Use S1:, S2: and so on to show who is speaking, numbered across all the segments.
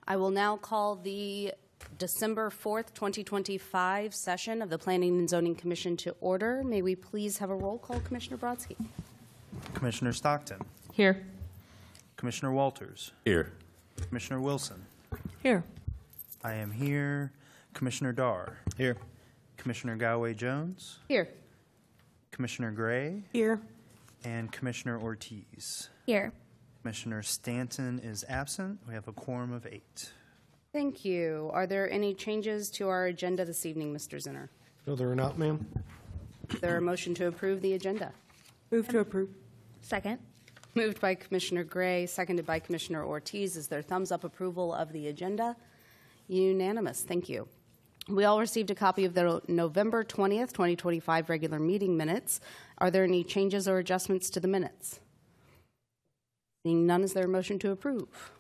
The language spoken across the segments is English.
S1: I will now call the December 4th, 2025 session of the Planning and Zoning Commission to order. May we please have a roll call, Commissioner Brodsky?
S2: Commissioner Stockton.
S3: Here.
S2: Commissioner Walters.
S4: Here.
S2: Commissioner Wilson.
S3: Here.
S2: I am here. Commissioner Darr.
S4: Here.
S2: Commissioner Galway-Jones.
S1: Here.
S2: Commissioner Gray.
S3: Here.
S2: And Commissioner Ortiz.
S5: Here.
S2: Commissioner Stanton is absent. We have a quorum of 8.
S1: Thank you. Are there any changes to our agenda this evening, Mr. Zinner?
S6: No, there are not, ma'am.
S1: Is there a motion to approve the agenda?
S3: Move to approve.
S5: Second.
S1: Moved by Commissioner Gray, seconded by Commissioner Ortiz. Is there thumbs up approval of the agenda? Unanimous. Thank you. We all received a copy of the November 20th, 2025 regular meeting minutes. Are there any changes or adjustments to the minutes? Seeing none, is there a motion to approve?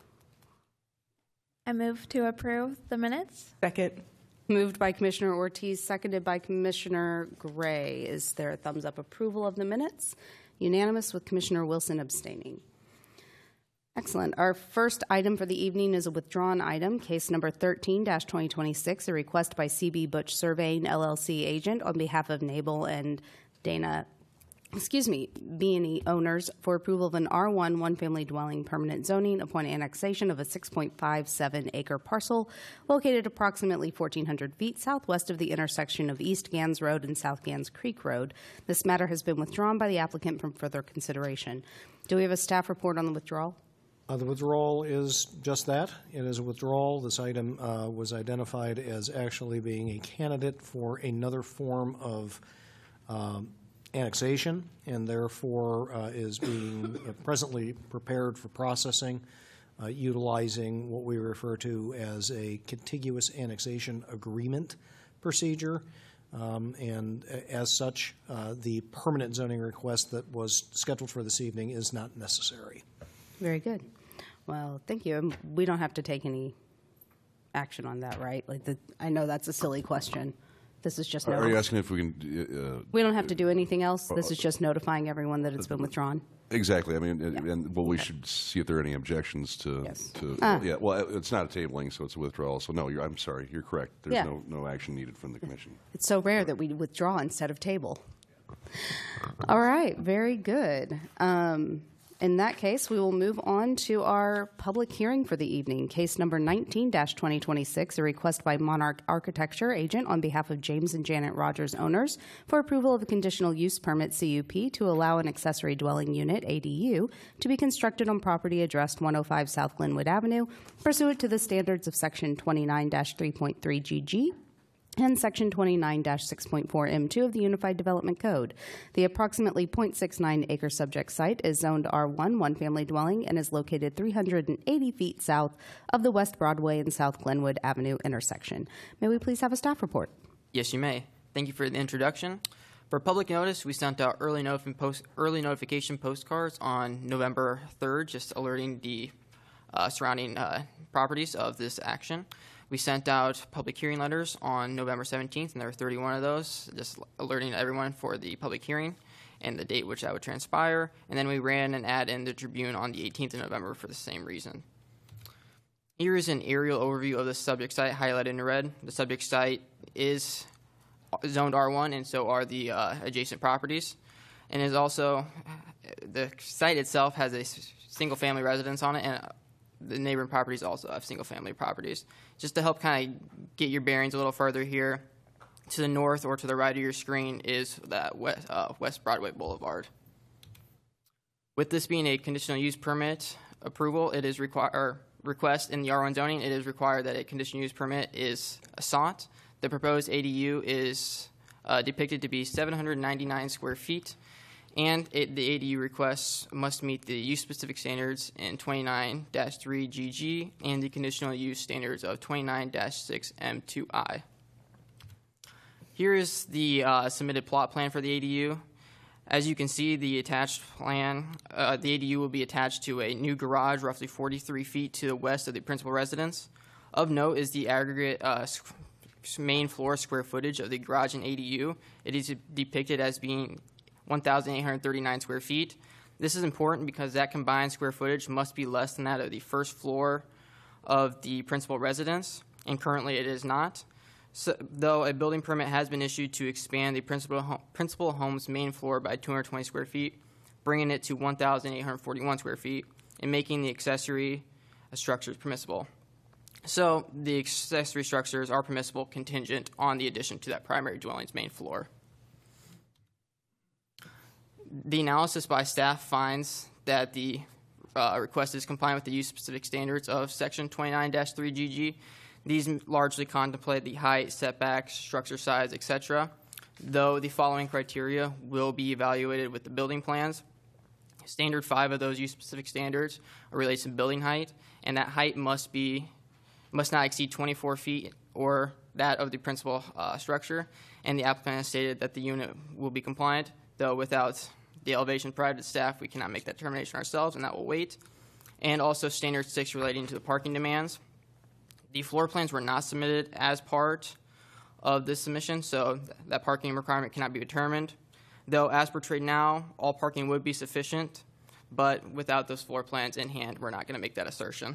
S5: I move to approve the minutes.
S3: Second.
S1: Moved by Commissioner Ortiz, seconded by Commissioner Gray. Is there a thumbs up approval of the minutes? Unanimous, with Commissioner Wilson abstaining. Excellent. Our first item for the evening is a withdrawn item, case number 13-2026, a request by CB Butch Surveying LLC agent on behalf of Nabel and Dana, B&E owners for approval of an R1 one-family dwelling permanent zoning upon annexation of a 6.57-acre parcel located approximately 1,400 feet southwest of the intersection of East Gans Road and South Gans Creek Road. This matter has been withdrawn by the applicant from further consideration. Do we have a staff report on the withdrawal?
S6: The withdrawal is just that. It is a withdrawal. This item was identified as actually being a candidate for another form of annexation, and therefore is being presently prepared for processing, utilizing what we refer to as a contiguous annexation agreement procedure. And as such, the permanent zoning request that was scheduled for this evening is not necessary.
S1: Very good. Well, thank you. And we don't have to take any action on that, right? I know that's a silly question. This is just
S4: Are you asking if we can?
S1: We don't have to do anything else. This is just notifying everyone that it's been withdrawn.
S4: Exactly. I mean, and well, we should see if there are any objections to.
S1: Yes.
S4: Yeah. Well, it's not a tabling, so it's a withdrawal. So no, I'm sorry. You're correct. There's no action needed from the commission.
S1: It's so rare that we withdraw instead of table. All right. Very good. In that case, we will move on to our public hearing for the evening. Case number 19-2026, a request by Monarch Architecture agent on behalf of James and Janet Rogers owners for approval of a conditional use permit CUP to allow an accessory dwelling unit ADU to be constructed on property addressed 105 South Glenwood Avenue pursuant to the standards of section 29-3.3 GG and Section 29-6.4 M2 of the Unified Development Code. The approximately 0.69-acre subject site is zoned R1 one-family dwelling and is located 380 feet south of the West Broadway and South Glenwood Avenue intersection. May we please have a staff report?
S7: Yes, you may. Thank you for the introduction. For public notice, we sent out early notification postcards on November 3rd, just alerting the surrounding properties of this action. We sent out public hearing letters on November 17th, and there were 31 of those, just alerting everyone for the public hearing and the date which that would transpire. And then we ran an ad in the Tribune on the 18th of November for the same reason. Here is an aerial overview of the subject site highlighted in red. The subject site is zoned R1, and so are the adjacent properties. And is also, the site itself has a single-family residence on it, and the neighboring properties also have single-family properties. Just to help kind of get your bearings a little further here, to the north or to the right of your screen is that West Broadway Boulevard. With this being a conditional use permit approval, it is request in the R1 zoning, it is required that a conditional use permit is sought. The proposed ADU is depicted to be 799 square feet. And the ADU requests must meet the use-specific standards in 29-3 GG and the conditional use standards of 29-6 M2I. Here is the submitted plot plan for the ADU. As you can see, the attached plan, the ADU will be attached to a new garage roughly 43 feet to the west of the principal residence. Of note is the aggregate main floor square footage of the garage and ADU. It is depicted as being 1,839 square feet. This is important because that combined square footage must be less than that of the first floor of the principal residence, and currently it is not. So, though a building permit has been issued to expand the principal home's main floor by 220 square feet, bringing it to 1,841 square feet, and making the accessory structures permissible. So the accessory structures are permissible contingent on the addition to that primary dwelling's main floor. The analysis by staff finds that the request is compliant with the use-specific standards of Section 29-3GG. These largely contemplate the height, setbacks, structure size, etc., though the following criteria will be evaluated with the building plans. Standard 5 of those use-specific standards relates to building height, and that height must not exceed 24 feet or that of the principal structure, and the applicant has stated that the unit will be compliant, though without the elevation provided to staff, we cannot make that determination ourselves, and that will wait. And also standard 6 relating to the parking demands. The floor plans were not submitted as part of this submission, so that parking requirement cannot be determined. Though, as portrayed now, all parking would be sufficient, but without those floor plans in hand, we're not going to make that assertion.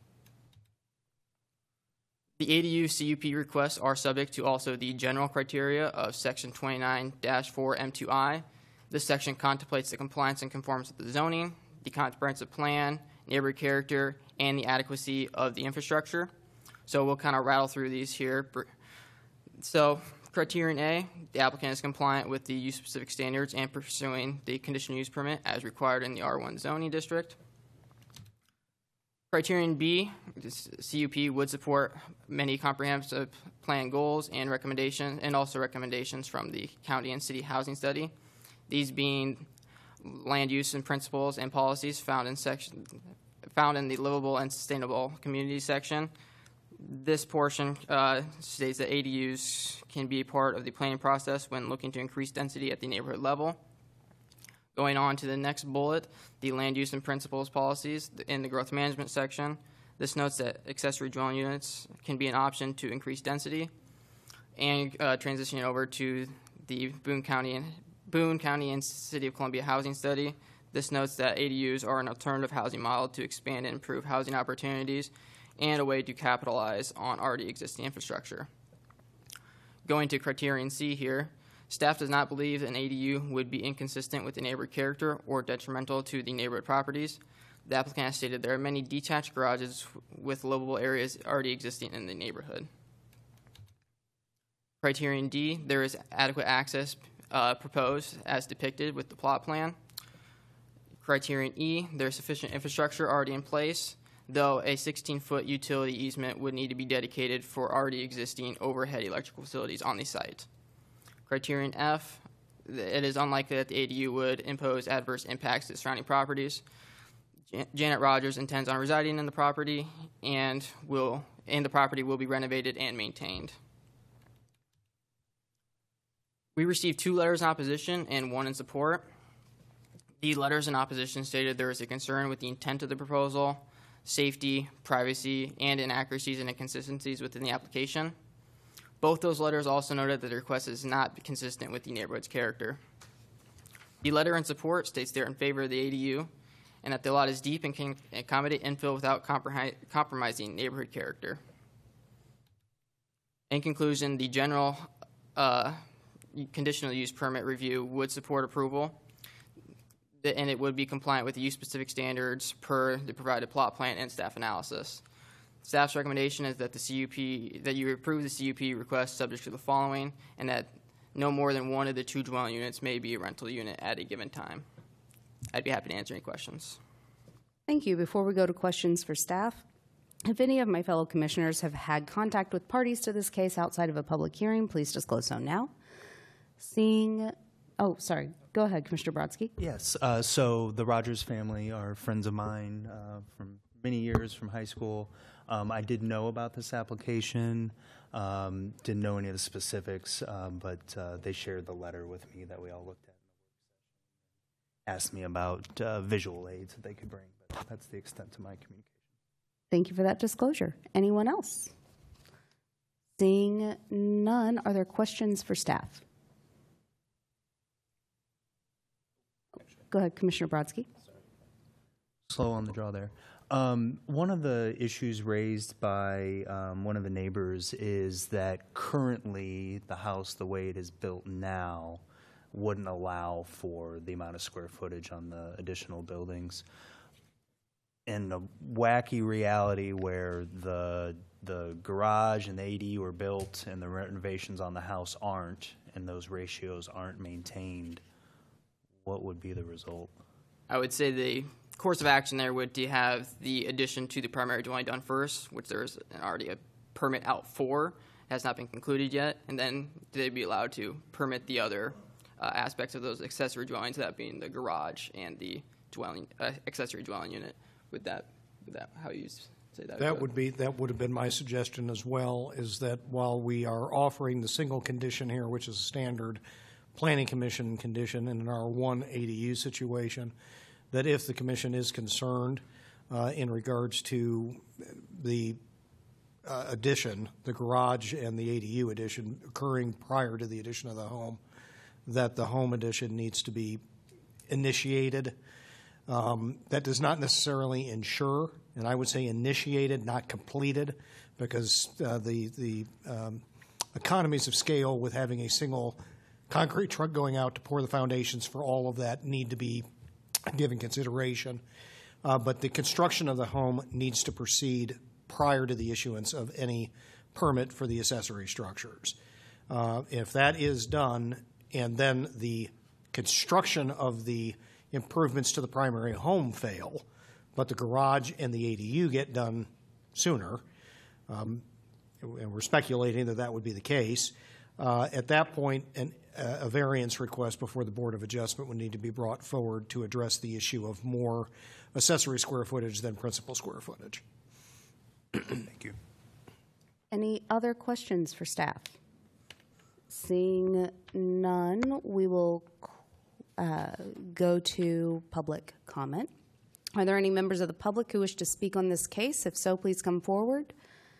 S7: The ADU CUP requests are subject to also the general criteria of Section 29-4M2I. This section contemplates the compliance and conformance with the zoning, the comprehensive plan, neighborhood character, and the adequacy of the infrastructure. So we'll kind of rattle through these here. So criterion A, the applicant is compliant with the use-specific standards and pursuing the conditional use permit as required in the R1 zoning district. Criterion B, this CUP would support many comprehensive plan goals and recommendations, and also recommendations from the county and city housing study. These being land use and principles and policies found in the livable and sustainable community section. This portion states that ADUs can be part of the planning process when looking to increase density at the neighborhood level. Going on to the next bullet, the land use and principles policies in the growth management section. This notes that accessory dwelling units can be an option to increase density. And transitioning over to the Boone County and City of Columbia housing study. This notes that ADUs are an alternative housing model to expand and improve housing opportunities and a way to capitalize on already existing infrastructure. Going to criterion C here, staff does not believe an ADU would be inconsistent with the neighborhood character or detrimental to the neighborhood properties. The applicant has stated there are many detached garages with livable areas already existing in the neighborhood. Criterion D, there is adequate access proposed as depicted with the plot plan. Criterion E, there is sufficient infrastructure already in place, though a 16-foot utility easement would need to be dedicated for already existing overhead electrical facilities on the site. Criterion F, it is unlikely that the ADU would impose adverse impacts to surrounding properties. Janet Rogers intends on residing in the property, and the property will be renovated and maintained. We received 2 letters in opposition and 1 in support. The letters in opposition stated there is a concern with the intent of the proposal, safety, privacy, and inaccuracies and inconsistencies within the application. Both those letters also noted that the request is not consistent with the neighborhood's character. The letter in support states they're in favor of the ADU and that the lot is deep and can accommodate infill without compromising neighborhood character. In conclusion, the general conditional use permit review would support approval, and it would be compliant with the use-specific standards per the provided plot plan and staff analysis. Staff's recommendation is that you approve the CUP request subject to the following, and that no more than one of the 2 dwelling units may be a rental unit at a given time. I'd be happy to answer any questions.
S1: Thank you. Before we go to questions for staff, if any of my fellow commissioners have had contact with parties to this case outside of a public hearing, please disclose so now. Go ahead, Commissioner Brodsky.
S2: Yes, so the Rogers family are friends of mine from many years from high school. I did know about this application, didn't know any of the specifics, but they shared the letter with me that we all looked at. Asked me about visual aids that they could bring, but that's the extent of my communication.
S1: Thank you for that disclosure. Anyone else? Seeing none, are there questions for staff? Go ahead, Commissioner Brodsky.
S2: slow on the draw there. One of the issues raised by one of the neighbors is that currently the house, the way it is built now, wouldn't allow for the amount of square footage on the additional buildings. In a wacky reality where the garage and the ADU are built and the renovations on the house aren't, and those ratios aren't maintained, what would be the result?
S7: I would say the course of action there would to have the addition to the primary dwelling done first, which there's already a permit out for, has not been concluded yet, and then they'd be allowed to permit the other aspects of those accessory dwellings, that being the garage and the dwelling accessory dwelling unit. Would that how you say that?
S6: That would have been my suggestion as well, is that while we are offering the single condition here, which is a standard planning commission condition in an R1 ADU situation, that if the commission is concerned in regards to the addition, the garage and the ADU addition occurring prior to the addition of the home, that the home addition needs to be initiated. That does not necessarily ensure, and I would say initiated, not completed, because the economies of scale with having a single concrete truck going out to pour the foundations for all of that need to be given consideration. But the construction of the home needs to proceed prior to the issuance of any permit for the accessory structures. If that is done, and then the construction of the improvements to the primary home fail, but the garage and the ADU get done sooner, and we're speculating that that would be the case, at that point, a variance request before the Board of Adjustment would need to be brought forward to address the issue of more accessory square footage than principal square footage.
S2: Thank you.
S1: Any other questions for staff? Seeing none, we will go to public comment. Are there any members of the public who wish to speak on this case? If so, please come forward.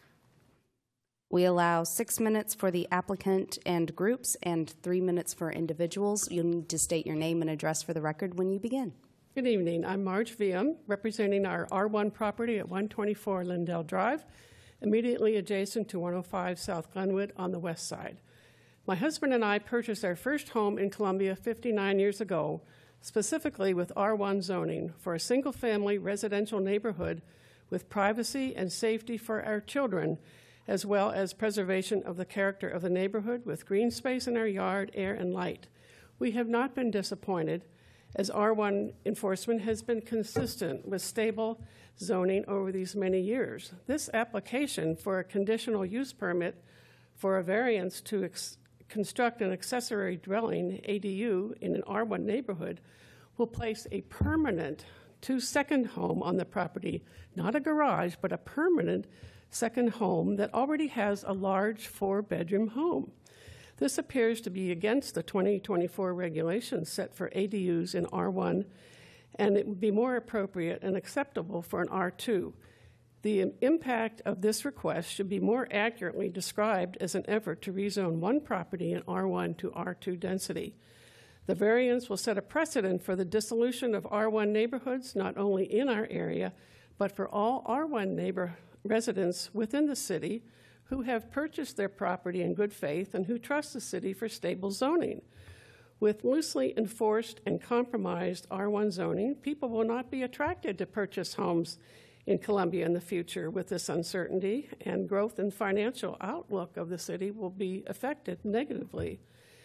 S1: We allow 6 minutes for the applicant and groups and 3 minutes for individuals. You'll need to state your name and address for the record when you begin.
S3: Good evening. I'm Marge Viam, representing our R1 property at 124 Lindell Drive, immediately adjacent to 105 South Glenwood on the west side. My husband and I purchased our first home in Columbia 59 years ago, specifically with R1 zoning for a single-family residential neighborhood with privacy and safety for our children, as well as preservation of the character of the neighborhood with green space in our yard, air, and light. We have not been disappointed, as R1 enforcement has been consistent with stable zoning over these many years. This application for a conditional use permit for a variance to construct an accessory dwelling, ADU, in an R1 neighborhood will place a permanent two-second home on the property, not a garage, but a permanent second home that already has a large 4-bedroom home. This appears to be against the 2024 regulations set for ADUs in R1, and it would be more appropriate and acceptable for an R2. The impact of this request should be more accurately described as an effort to rezone one property in R1 to R2 density. The variance will set a precedent for the dissolution of R1 neighborhoods, not only in our area, but for all R1 residents within the city who have purchased their property in good faith and who trust the city for stable zoning. With loosely enforced and compromised R1 zoning, people will not be attracted to purchase homes in Columbia in the future. With this uncertainty, and growth and financial outlook of the city will be affected negatively.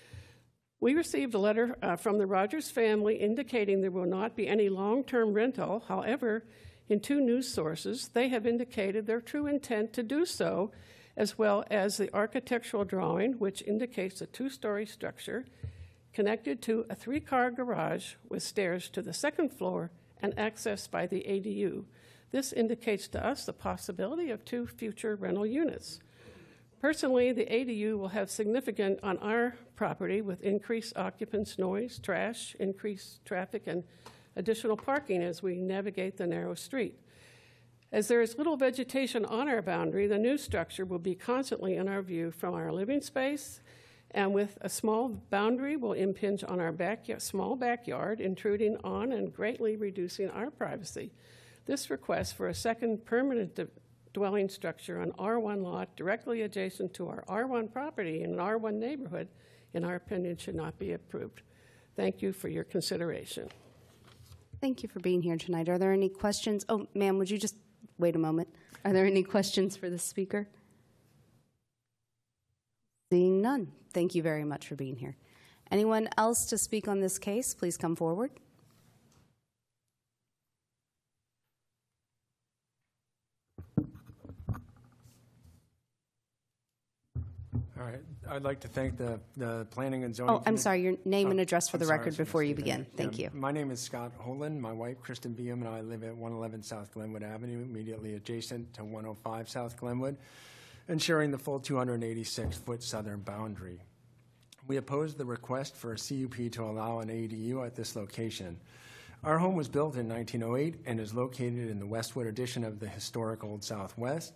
S3: We received a letter from the Rogers family indicating there will not be any long-term rental. However, in 2 news sources, they have indicated their true intent to do so, as well as the architectural drawing, which indicates a 2-story structure connected to a 3-car garage with stairs to the 2nd floor and accessed by the ADU. This indicates to us the possibility of 2 future rental units. Personally, the ADU will have significant on our property with increased occupants, noise, trash, increased traffic, and additional parking as we navigate the narrow street. As there is little vegetation on our boundary, the new structure will be constantly in our view from our living space and with a small boundary will impinge on our small backyard, intruding on and greatly reducing our privacy. This request for a second permanent dwelling structure on R1 lot directly adjacent to our R1 property in an R1 neighborhood, in our opinion, should not be approved. Thank you for your consideration.
S1: Thank you for being here tonight. Are there any questions? Oh, ma'am, would you just wait a moment? Are there any questions for the speaker? Seeing none. Thank you very much for being here. Anyone else to speak on this case, please come forward.
S8: All right. I'd like to thank the Planning and Zoning.
S1: Oh, I'm sorry, your name and address for
S8: I'm
S1: the
S8: sorry,
S1: record
S8: I should
S1: before
S8: have
S1: you
S8: said
S1: begin.
S8: that.
S1: Thank
S8: Yeah,
S1: you.
S8: My name is Scott Holand. My wife, Kristen Beam, and I live at 111 South Glenwood Avenue, immediately adjacent to 105 South Glenwood, and sharing the full 286-foot southern boundary. We oppose the request for a CUP to allow an ADU at this location. Our home was built in 1908 and is located in the Westwood addition of the historic Old Southwest.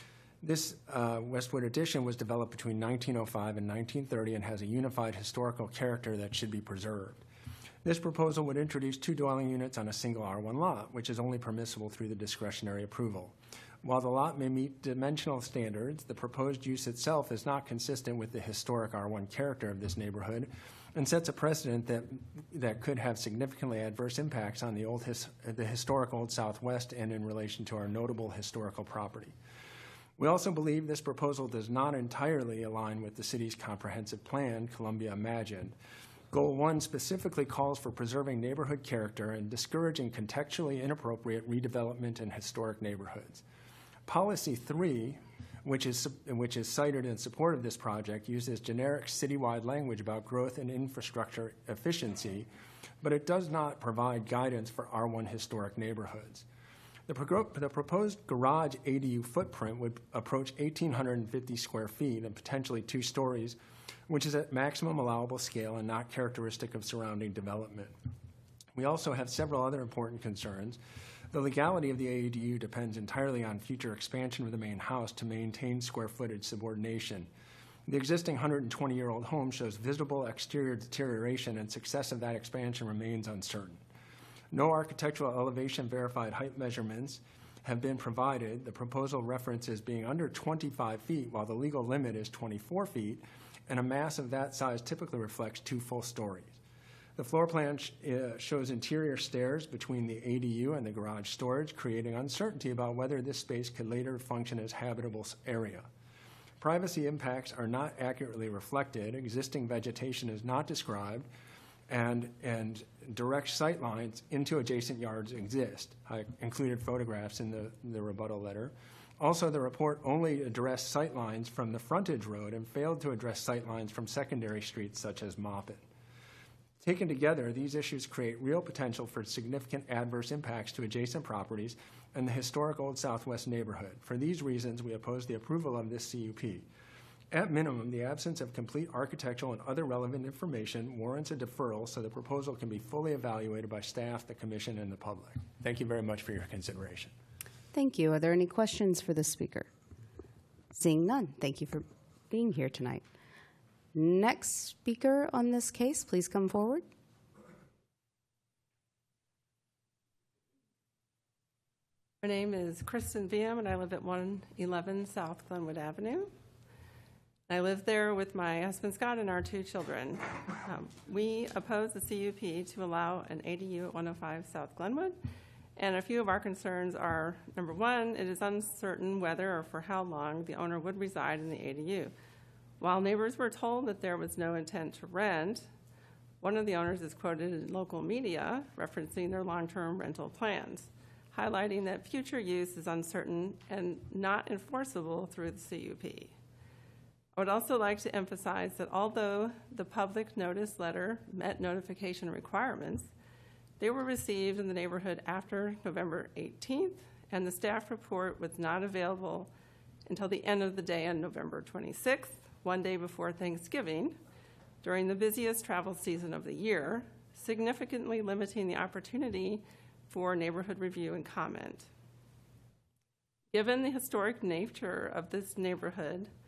S8: This Westwood addition was developed between 1905 and 1930 and has a unified historical character that should be preserved. This proposal would introduce 2 dwelling units on a single R1 lot, which is only permissible through the discretionary approval. While the lot may meet dimensional standards, the proposed use itself is not consistent with the historic R1 character of this neighborhood and sets a precedent that could have significantly adverse impacts on the historic Old Southwest and in relation to our notable historical property. We also believe this proposal does not entirely align with the city's comprehensive plan, Columbia Imagined. Goal 1 specifically calls for preserving neighborhood character and discouraging contextually inappropriate redevelopment in historic neighborhoods. Policy 3, which is cited in support of this project, uses generic citywide language about growth and infrastructure efficiency, but it does not provide guidance for R1 historic neighborhoods. The proposed garage ADU footprint would approach 1,850 square feet and potentially 2 stories, which is at maximum allowable scale and not characteristic of surrounding development. We also have several other important concerns. The legality of the ADU depends entirely on future expansion of the main house to maintain square footage subordination. The existing 120-year-old home shows visible exterior deterioration, and success of that expansion remains uncertain. No architectural elevation verified height measurements have been provided. The proposal references being under 25 feet, while the legal limit is 24 feet, and a mass of that size typically reflects 2 full stories. The floor plan shows interior stairs between the ADU and the garage storage, creating uncertainty about whether this space could later function as habitable area. Privacy impacts are not accurately reflected. Existing vegetation is not described, and direct sight lines into adjacent yards exist. I included photographs in the rebuttal letter. Also, the report only addressed sight lines from the frontage road and failed to address sight lines from secondary streets such as Moffett. Taken together, these issues create real potential for significant adverse impacts to adjacent properties and the historic Old Southwest neighborhood. For these reasons, we oppose the approval of this CUP. At minimum, the absence of complete architectural and other relevant information warrants a deferral so the proposal can be fully evaluated by staff, the commission, and the public. Thank you very much for your consideration.
S1: Thank you. Are there any questions for the speaker? Seeing none, thank you for being here tonight. Next speaker on this case, please come forward.
S9: My name is Kristen Beam, and I live at 111 South Glenwood Avenue. I live there with my husband Scott and our 2 children. We oppose the CUP to allow an ADU at 105 South Glenwood, and a few of our concerns are, number 1, it is uncertain whether or for how long the owner would reside in the ADU. While neighbors were told that there was no intent to rent, one of the owners is quoted in local media referencing their long-term rental plans, highlighting that future use is uncertain and not enforceable through the CUP. I would also like to emphasize that although the public notice letter met notification requirements, they were received in the neighborhood after November 18th, and the staff report was not available until the end of the day on November 26th, 1 day before Thanksgiving, during the busiest travel season of the year, significantly limiting the opportunity for neighborhood review and comment. Given the historic nature of this neighborhood,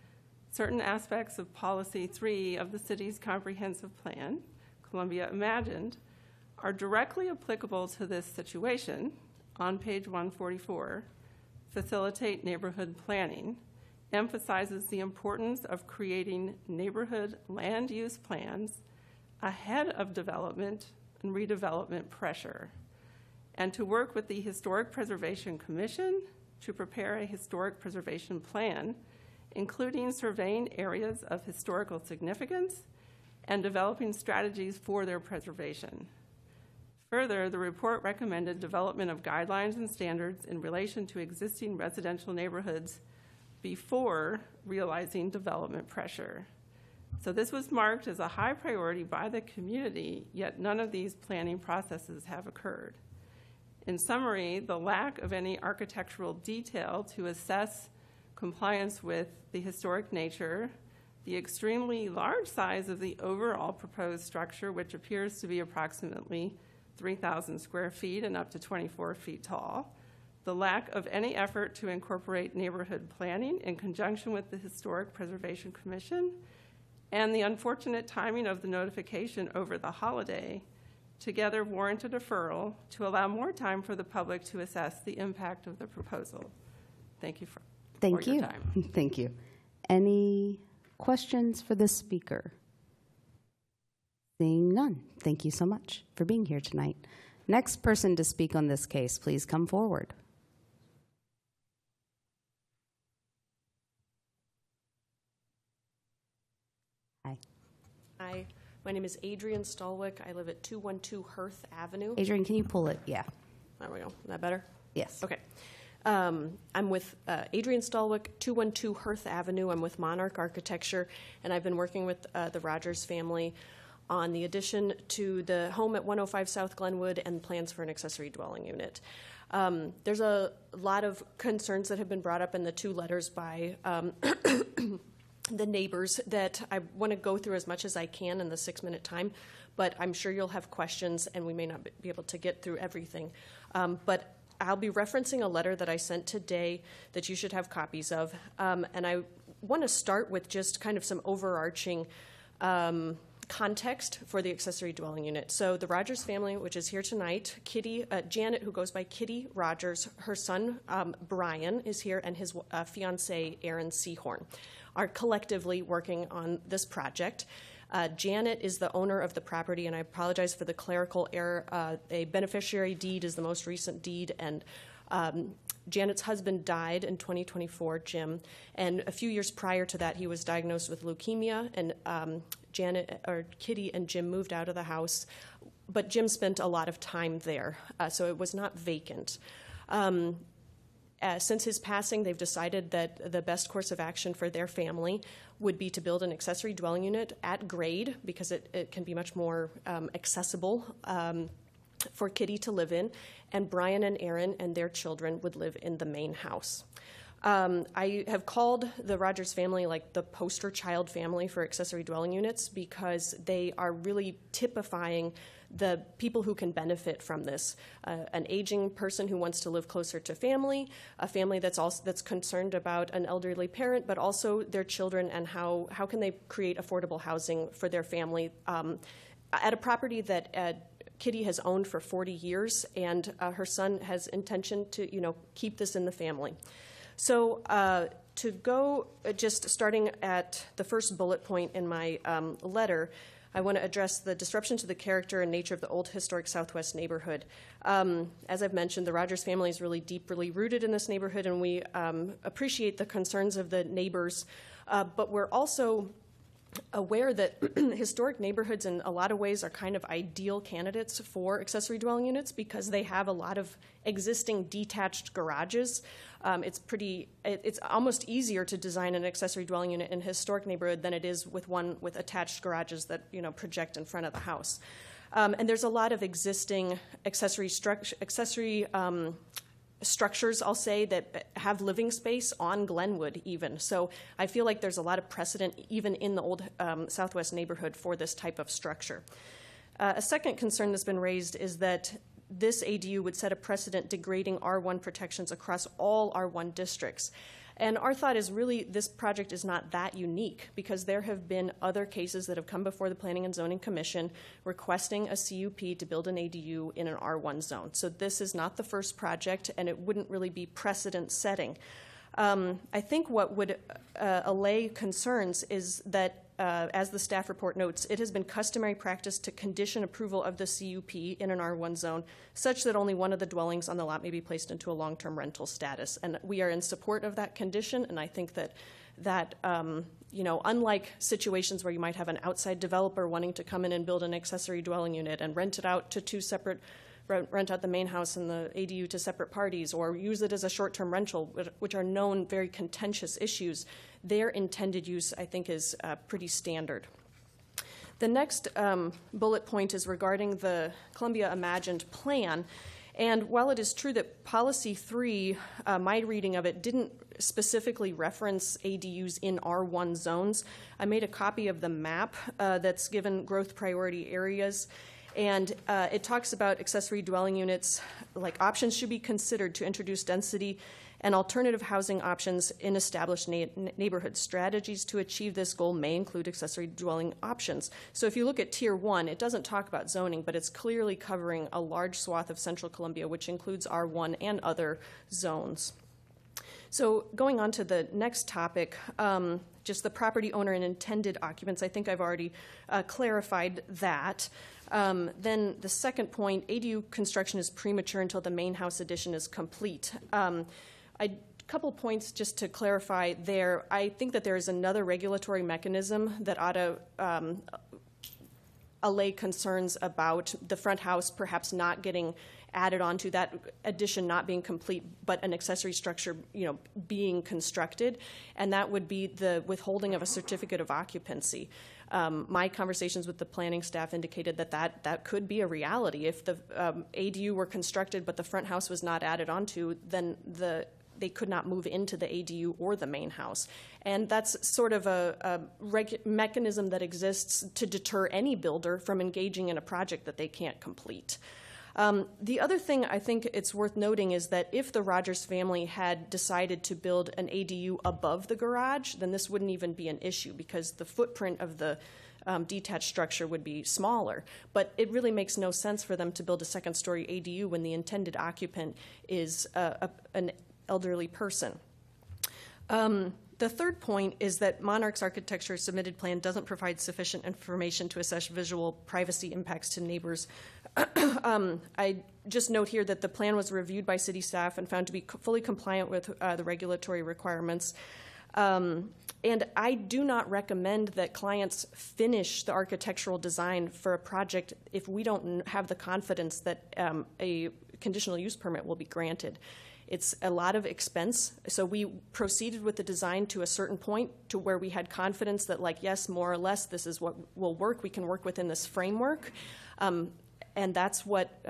S9: certain aspects of Policy 3 of the city's comprehensive plan, Columbia Imagined, are directly applicable to this situation on page 144, Facilitate Neighborhood Planning, emphasizes the importance of creating neighborhood land use plans ahead of development and redevelopment pressure, and to work with the Historic Preservation Commission to prepare a historic preservation plan, including surveying areas of historical significance and developing strategies for their preservation. Further, the report recommended development of guidelines and standards in relation to existing residential neighborhoods before realizing development pressure. So this was marked as a high priority by the community, yet none of these planning processes have occurred. In summary, the lack of any architectural detail to assess compliance with the historic nature, the extremely large size of the overall proposed structure, which appears to be approximately 3,000 square feet and up to 24 feet tall, the lack of any effort to incorporate neighborhood planning in conjunction with the Historic Preservation Commission, and the unfortunate timing of the notification over the holiday together warrant a deferral to allow more time for the public to assess the impact of the proposal. Thank you for your time.
S1: Thank you. Any questions for the speaker? Seeing none, thank you so much for being here tonight. Next person to speak on this case, please come forward. Hi.
S10: Hi, my name is Adrian Stolwick. I live at 212 Hearth Avenue.
S1: Adrian, can you pull it? Yeah.
S10: There we go. Is that better?
S1: Yes.
S10: Okay. I'm with Adrian Stolwick, 212 Hearth Avenue. I'm with Monarch Architecture, and I've been working with the Rogers family on the addition to the home at 105 South Glenwood and plans for an accessory dwelling unit. There's a lot of concerns that have been brought up in the two letters by the neighbors that I want to go through as much as I can in the 6-minute time, but I'm sure you'll have questions and we may not be able to get through everything. But I'll be referencing a letter that I sent today that you should have copies of, and I want to start with just kind of some overarching context for the accessory dwelling unit. So the Rogers family, which is here tonight, Janet, who goes by Kitty Rogers, her son Brian is here, and his fiance Aaron Seahorn are collectively working on this project. Janet is the owner of the property, and I apologize for the clerical error. A beneficiary deed is the most recent deed, and Janet's husband died in 2024, Jim, and a few years prior to that, he was diagnosed with leukemia, and Kitty and Jim moved out of the house, but Jim spent a lot of time there, so it was not vacant. Since his passing, they've decided that the best course of action for their family would be to build an accessory dwelling unit at grade because it can be much more accessible for Kitty to live in, and Brian and Aaron and their children would live in the main house. I have called the Rogers family like the poster child family for accessory dwelling units because they are really typifying the people who can benefit from this. An aging person who wants to live closer to family, a family that's concerned about an elderly parent, but also their children and how can they create affordable housing for their family at a property that Kitty has owned for 40 years, and her son has intention to keep this in the family. So to go just starting at the first bullet point in my letter, I want to address the disruption to the character and nature of the old historic Southwest neighborhood. As I've mentioned, the Rogers family is really deeply rooted in this neighborhood, and we appreciate the concerns of the neighbors, but we're also aware that historic neighborhoods in a lot of ways are kind of ideal candidates for accessory dwelling units because they have a lot of existing detached garages. It's almost easier to design an accessory dwelling unit in a historic neighborhood than it is with one with attached garages that project in front of the house. And there's a lot of existing accessory structures, I'll say, that have living space on Glenwood even. So I feel like there's a lot of precedent even in the old Southwest neighborhood for this type of structure. A second concern that's been raised is that this ADU would set a precedent degrading R1 protections across all R1 districts. And our thought is really this project is not that unique because there have been other cases that have come before the Planning and Zoning Commission requesting a CUP to build an ADU in an R1 zone. So this is not the first project, and it wouldn't really be precedent setting. I think what would allay concerns is that, as the staff report notes, it has been customary practice to condition approval of the CUP in an R1 zone such that only one of the dwellings on the lot may be placed into a long-term rental status. And we are in support of that condition, and I think that unlike situations where you might have an outside developer wanting to come in and build an accessory dwelling unit and rent it out to two separate rent out the main house and the ADU to separate parties, or use it as a short-term rental, which are known very contentious issues, their intended use, I think, is pretty standard. The next bullet point is regarding the Columbia Imagined Plan. And while it is true that Policy 3, my reading of it, didn't specifically reference ADUs in R1 zones, I made a copy of the map that's given growth priority areas. And it talks about accessory dwelling units, like options should be considered to introduce density and alternative housing options in established neighborhoods. Strategies to achieve this goal may include accessory dwelling options. So if you look at Tier 1, it doesn't talk about zoning, but it's clearly covering a large swath of Central Columbia, which includes R1 and other zones. So going on to the next topic, just the property owner and intended occupants, I think I've already clarified that. Then the second point, ADU construction is premature until the main house addition is complete. A couple points just to clarify there. I think that there is another regulatory mechanism that ought to allay concerns about the front house perhaps not getting added onto that addition not being complete, but an accessory structure, being constructed, and that would be the withholding of a certificate of occupancy. My conversations with the planning staff indicated that could be a reality. If the ADU were constructed but the front house was not added onto, then they could not move into the ADU or the main house. And that's sort of a mechanism that exists to deter any builder from engaging in a project that they can't complete. The other thing I think it's worth noting is that if the Rogers family had decided to build an ADU above the garage, then this wouldn't even be an issue because the footprint of the detached structure would be smaller. But it really makes no sense for them to build a second-story ADU when the intended occupant is an elderly person. The third point is that Monarch's architecture submitted plan doesn't provide sufficient information to assess visual privacy impacts to neighbors. I just note here that the plan was reviewed by city staff and found to be fully compliant with the regulatory requirements. And I do not recommend that clients finish the architectural design for a project if we don't have the confidence that a conditional use permit will be granted. It's a lot of expense, so we proceeded with the design to a certain point to where we had confidence that, yes, more or less, this is what will work. We can work within this framework, and that's what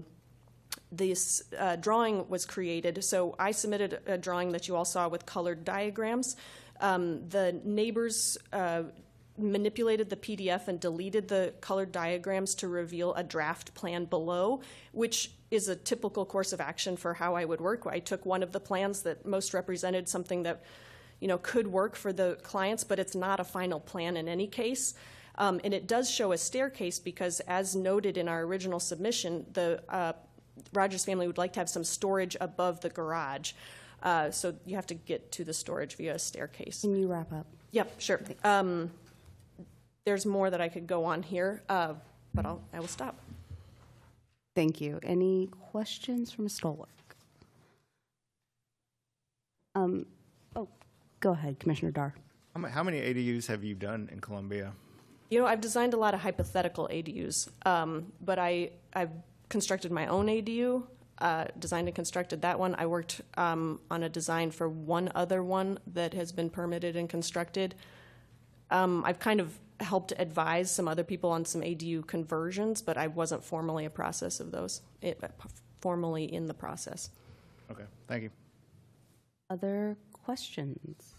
S10: this drawing was created. So I submitted a drawing that you all saw with colored diagrams. The neighbors manipulated the PDF and deleted the colored diagrams to reveal a draft plan below, which is a typical course of action for how I would work. I took one of the plans that most represented something that could work for the clients, but it's not a final plan in any case. And it does show a staircase because, as noted in our original submission, the Rogers family would like to have some storage above the garage. So you have to get to the storage via a staircase.
S1: Can you wrap up?
S10: Yep, sure. There's more that I could go on here, but I will stop.
S1: Thank you. Any questions from Ms. Stolwick? Go ahead, Commissioner Dar.
S11: How many ADUs have you done in Columbia?
S10: I've designed a lot of hypothetical ADUs, but I've constructed my own ADU, designed and constructed that one. I worked on a design for one other one that has been permitted and constructed. I've kind of helped advise some other people on some ADU conversions, but I wasn't formally formally in the process.
S11: Okay, thank you.
S1: Other questions?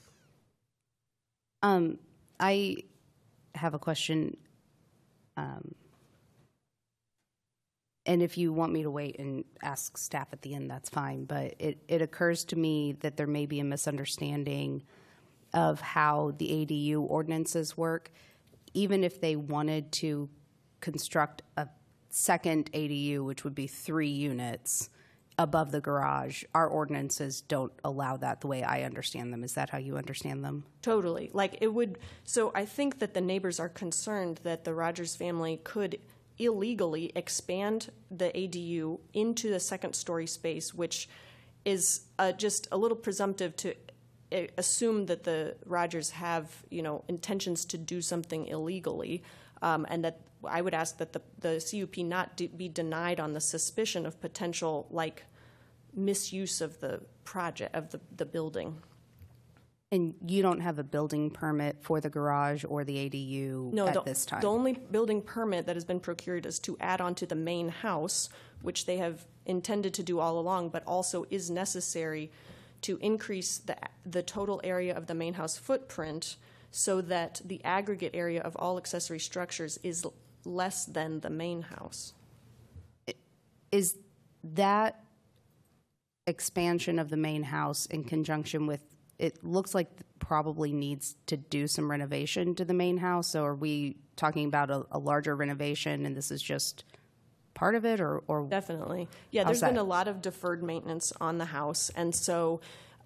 S1: I have a question. and if you want me to wait and ask staff at the end, that's fine. But it occurs to me that there may be a misunderstanding of how the ADU ordinances work. Even if they wanted to construct a second ADU, which would be 3 units above the garage, our ordinances don't allow that the way I understand them. Is that how you understand them?
S10: Totally. Like it would, so I think that the neighbors are concerned that the Rogers family could illegally expand the ADU into the second story space, which is just a little presumptive to assume that the Rogers have, intentions to do something illegally, and that I would ask that the CUP not be denied on the suspicion of potential misuse of the project of the building.
S1: And you don't have a building permit for the garage or the ADU at this time?
S10: The only building permit that has been procured is to add on to the main house, which they have intended to do all along, but also is necessary to increase the total area of the main house footprint so that the aggregate area of all accessory structures is less than the main house.
S1: Is that expansion of the main house in conjunction with, it looks like probably needs to do some renovation to the main house, so are we talking about a larger renovation and this is just part of it, or
S10: Definitely. Yeah, there's been a lot of deferred maintenance on the house, and so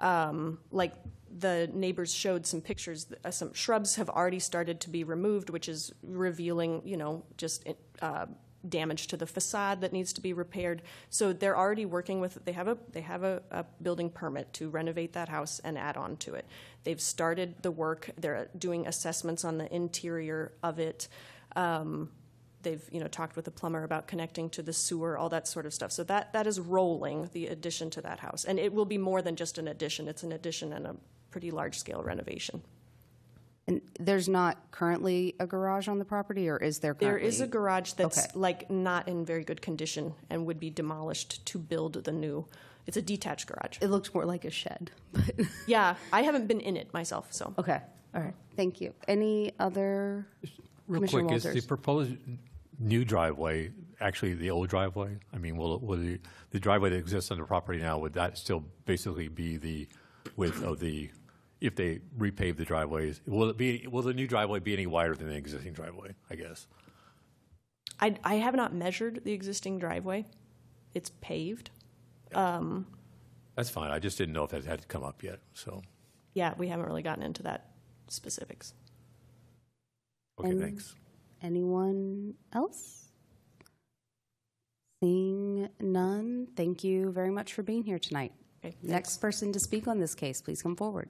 S10: the neighbors showed some pictures, some shrubs have already started to be removed, which is revealing, just damage to the facade that needs to be repaired. So they're already working with, they have a building permit to renovate that house and add on to it. They've started the work. They're doing assessments on the interior of it. They've talked with the plumber about connecting to the sewer, all that sort of stuff. So that is rolling, the addition to that house. And it will be more than just an addition. It's an addition and a pretty large-scale renovation.
S1: And there's not currently a garage on the property, or is there currently?
S10: There is a garage that's not in very good condition and would be demolished to build the new. It's a detached garage.
S1: It looks more like a shed. But
S10: yeah, I haven't been in it myself, so.
S1: Okay, all right, thank you. Any other?
S12: Real quick, is the proposed new driveway actually the old driveway? I mean, will the driveway that exists on the property now, would that still basically be the width of the, if they repave the driveways, will the new driveway be any wider than the existing driveway, I guess?
S10: I have not measured the existing driveway. It's paved.
S12: That's fine. I just didn't know if that had come up yet, so.
S10: Yeah, we haven't really gotten into that specifics.
S12: Okay, thanks.
S1: Anyone else? Seeing none, thank you very much for being here tonight.
S10: Okay,
S1: next person to speak on this case, please come forward.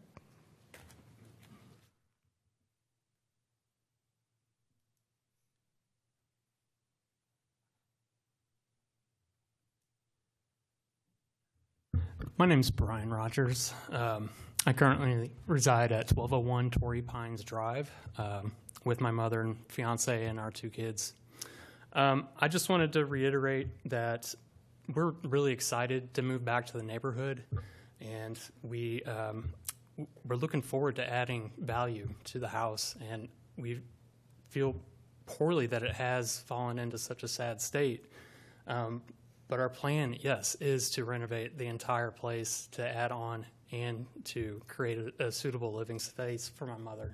S13: My name is Brian Rogers. I currently reside at 1201 Torrey Pines Drive with my mother and fiance and our 2 kids. I just wanted to reiterate that we're really excited to move back to the neighborhood, and we're looking forward to adding value to the house, and we feel poorly that it has fallen into such a sad state. But our plan, yes, is to renovate the entire place, to add on, and to create a suitable living space for my mother.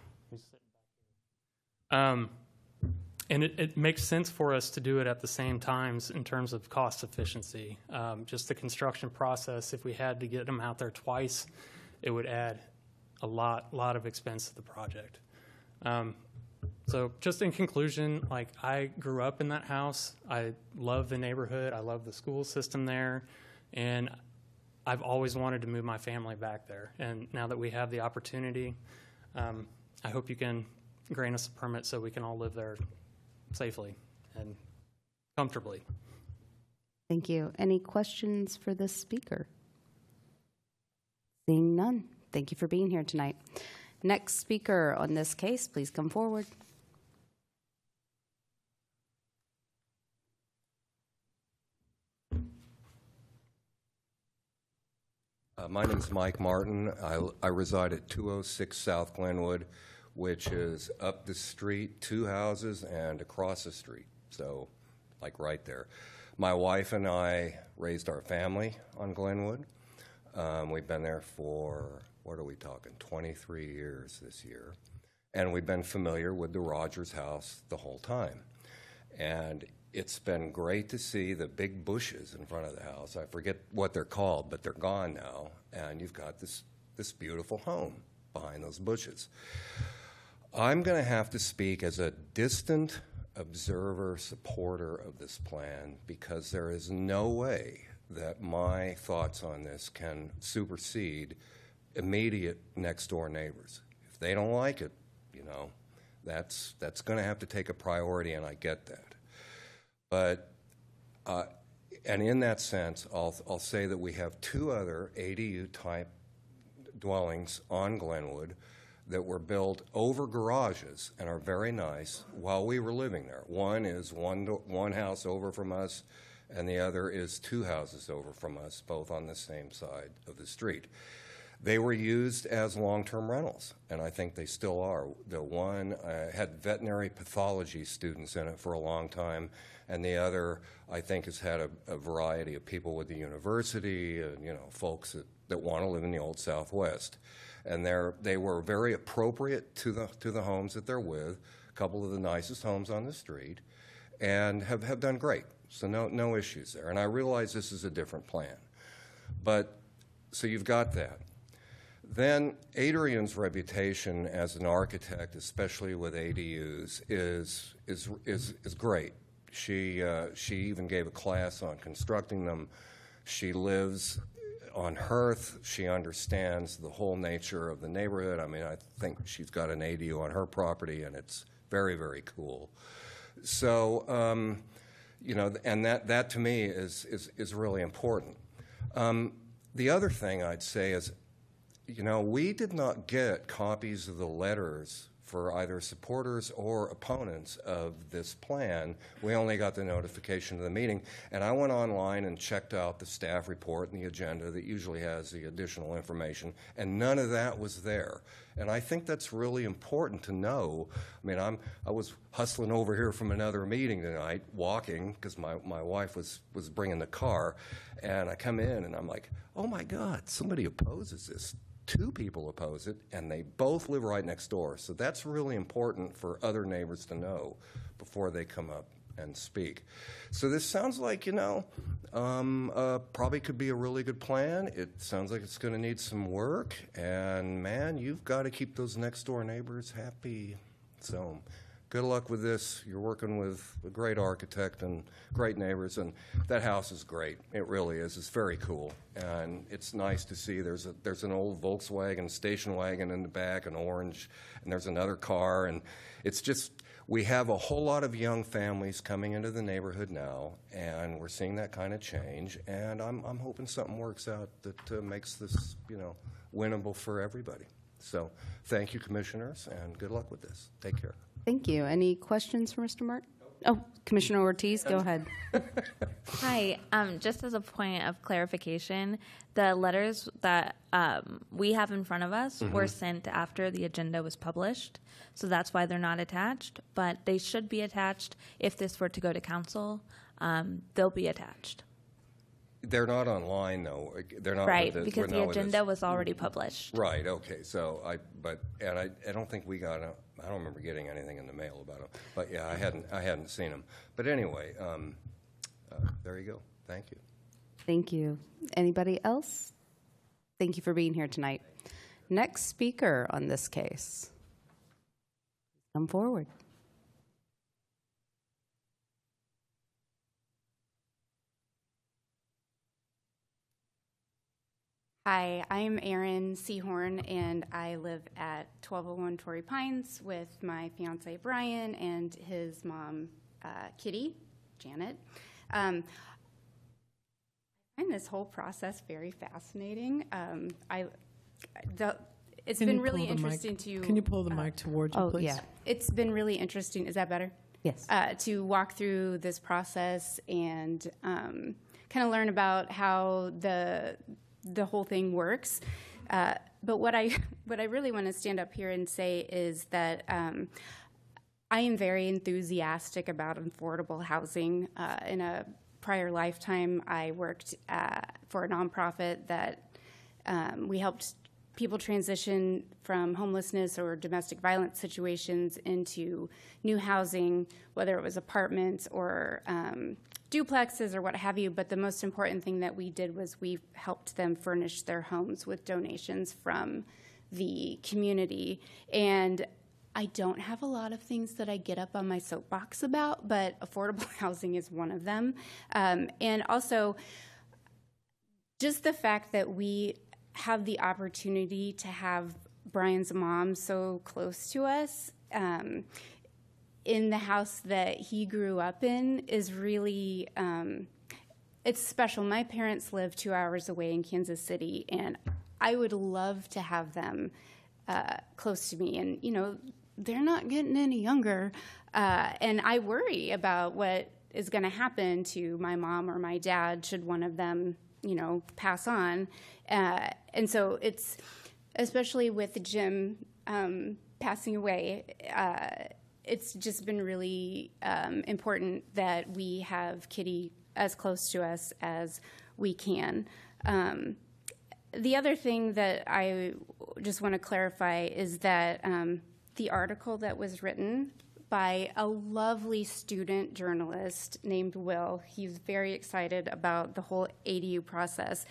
S13: And it makes sense for us to do it at the same times in terms of cost efficiency. Just the construction process, if we had to get them out there twice, it would add a lot of expense to the project. So just in conclusion, like, I grew up in that house. I love the neighborhood. I love the school system there. And I've always wanted to move my family back there. And now that we have the opportunity, I hope you can grant us a permit so we can all live there safely and comfortably.
S1: Thank you. Any questions for this speaker? Seeing none, thank you for being here tonight. Next speaker on this case, please come forward.
S14: My name is Mike Martin. I reside at 206 South Glenwood, which is up the street, 2 houses, and across the street, so like right there. My wife and I raised our family on Glenwood. We've been there for, what are we talking, 23 years this year. And we've been familiar with the Rogers house the whole time. And it's been great to see the big bushes in front of the house. I forget what they're called, but they're gone now. And you've got this beautiful home behind those bushes. I'm going to have to speak as a distant observer, supporter of this plan, because there is no way that my thoughts on this can supersede immediate next-door neighbors. If they don't like it, that's going to have to take a priority, and I get that. But, and in that sense, I'll say that we have 2 other ADU-type dwellings on Glenwood that were built over garages and are very nice while we were living there. One is one house over from us, and the other is 2 houses over from us, both on the same side of the street. They were used as long-term rentals, and I think they still are. The one had veterinary pathology students in it for a long time, and the other, I think, has had a variety of people with the university, folks that want to live in the Old Southwest. And they were very appropriate to the homes that they're with, a couple of the nicest homes on the street, and have done great. So no issues there. And I realize this is a different plan. But, so you've got that. Then Adrian's reputation as an architect, especially with ADUs, is great. She even gave a class on constructing them. She lives on Hearth. She understands the whole nature of the neighborhood. I mean, I think she's got an ADU on her property, and it's very, very cool. So, and that to me is really important. The other thing I'd say is, we did not get copies of the letters for either supporters or opponents of this plan. We only got the notification of the meeting. And I went online and checked out the staff report and the agenda that usually has the additional information, and none of that was there. And I think that's really important to know. I mean, I was hustling over here from another meeting tonight, walking, because my wife was bringing the car, and I come in and I'm like, oh my God, somebody opposes this. 2 people oppose it, and they both live right next door. So that's really important for other neighbors to know before they come up and speak. So this sounds like, probably could be a really good plan. It sounds like it's going to need some work, and man, you've got to keep those next door neighbors happy. So good luck with this. You're working with a great architect and great neighbors, and that house is great. It really is. It's very cool, and it's nice to see. There's an old Volkswagen station wagon in the back, an orange, and there's another car, and it's just, we have a whole lot of young families coming into the neighborhood now, and we're seeing that kind of change, and I'm hoping something works out that makes this, winnable for everybody. So thank you, commissioners, and good luck with this. Take care.
S1: Thank you. Any questions for Mr. Martin? Oh, Commissioner Ortiz, go ahead.
S5: Hi. Just as a point of clarification, the letters that we have in front of us were sent after the agenda was published, so that's why they're not attached, but they should be attached. If this were to go to council, they'll be attached.
S14: They're not online, though. They're not
S5: right, because the agenda was already published.
S14: Right. Okay. So I don't think we got I don't remember getting anything in the mail about them. But yeah, I hadn't seen them. But anyway, there you go. Thank you.
S1: Thank you. Anybody else? Thank you for being here tonight. Next speaker on this case. Come forward.
S15: Hi, I'm Erin Seahorn, and I live at 1201 Torrey Pines with my fiance Brian and his mom, Kitty, Janet. I find this whole process very fascinating. It's been really interesting to.
S16: Can you pull the mic towards you, please?
S15: Yeah, it's been really interesting. Is that better?
S1: Yes.
S15: To walk through this process and kind of learn about how the whole thing works. But what I really want to stand up here and say is that I am very enthusiastic about affordable housing in a prior lifetime, I worked for a nonprofit that we helped people transition from homelessness or domestic violence situations into new housing, whether it was apartments or duplexes or what have you. But the most important thing that we did was we helped them furnish their homes with donations from the community. And I don't have a lot of things that I get up on my soapbox about, but affordable housing is one of them. And also, just the fact that we have the opportunity to have Brian's mom so close to us in the house that he grew up in is really, it's special. My parents live 2 hours away in Kansas City, and I would love to have them close to me. And, you know, they're not getting any younger, and I worry about what is going to happen to my mom or my dad should one of them, you know, pass on. And so it's, especially with Jim passing away, it's just been really important that we have Kitty as close to us as we can. The other thing that I just want to clarify is that the article that was written by a lovely student journalist named Will, he's very excited about the whole ADU process.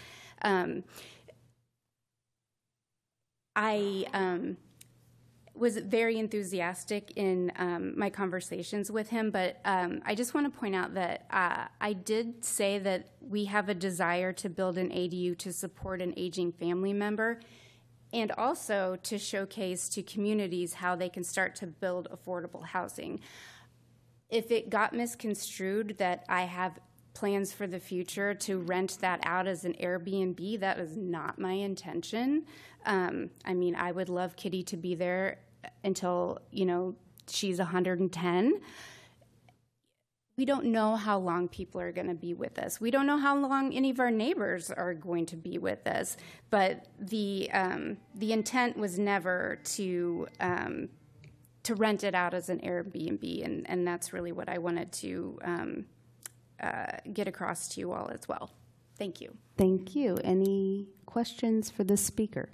S15: I was very enthusiastic in my conversations with him, but I just want to point out that I did say that we have a desire to build an ADU to support an aging family member and also to showcase to communities how they can start to build affordable housing. If it got misconstrued that I have plans for the future to rent that out as an Airbnb, that is not my intention. I mean, I would love Kitty to be there until, you know, she's 110. We don't know how long people are going to be with us. We don't know how long any of our neighbors are going to be with us. But the intent was never to rent it out as an Airbnb, and that's really what I wanted to get across to you all as well. Thank you.
S1: Thank you. Any questions for the speaker?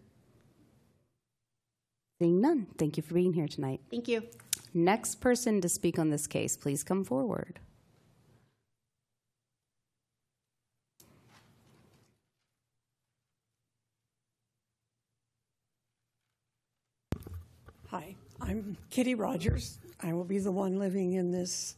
S1: Seeing none, thank you for being here tonight.
S15: Thank you.
S1: Next person to speak on this case, please come forward.
S17: Hi, I'm Kitty Rogers. I will be the one living in this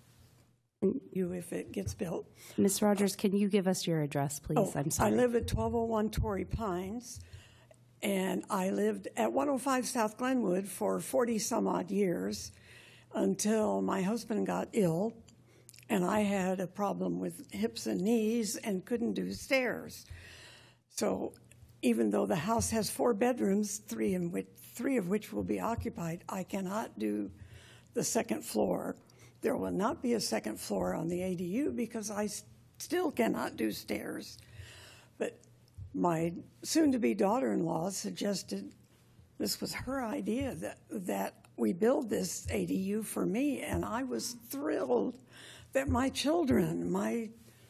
S17: if it gets built.
S1: Ms. Rogers, can you give us your address, please?
S17: Oh,
S1: I'm sorry.
S17: I live at 1201 Torrey Pines, and I lived at 105 South Glenwood for 40-some-odd years until my husband got ill, and I had a problem with hips and knees and couldn't do stairs. So even though the house has 4 bedrooms, three of which will be occupied, I cannot do the second floor. There will not be a second floor on the ADU because I still cannot do stairs. But my soon-to-be daughter-in-law suggested this was her idea, that we build this ADU for me, and I was thrilled that my children, my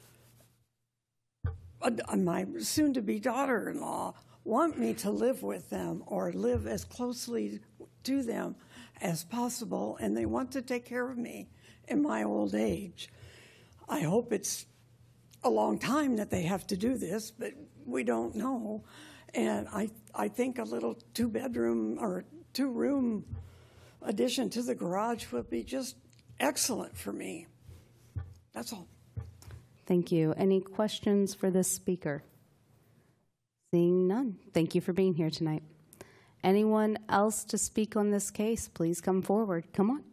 S17: soon-to-be daughter-in-law, want me to live with them or live as closely to them as possible, and they want to take care of me in my old age. I hope it's a long time that they have to do this, but we don't know. And I think a little 2-bedroom or 2-room addition to the garage would be just excellent for me. That's all.
S1: Thank you. Any questions for this speaker? Seeing none, thank you for being here tonight. Anyone else to speak on this case, please come forward. Come on.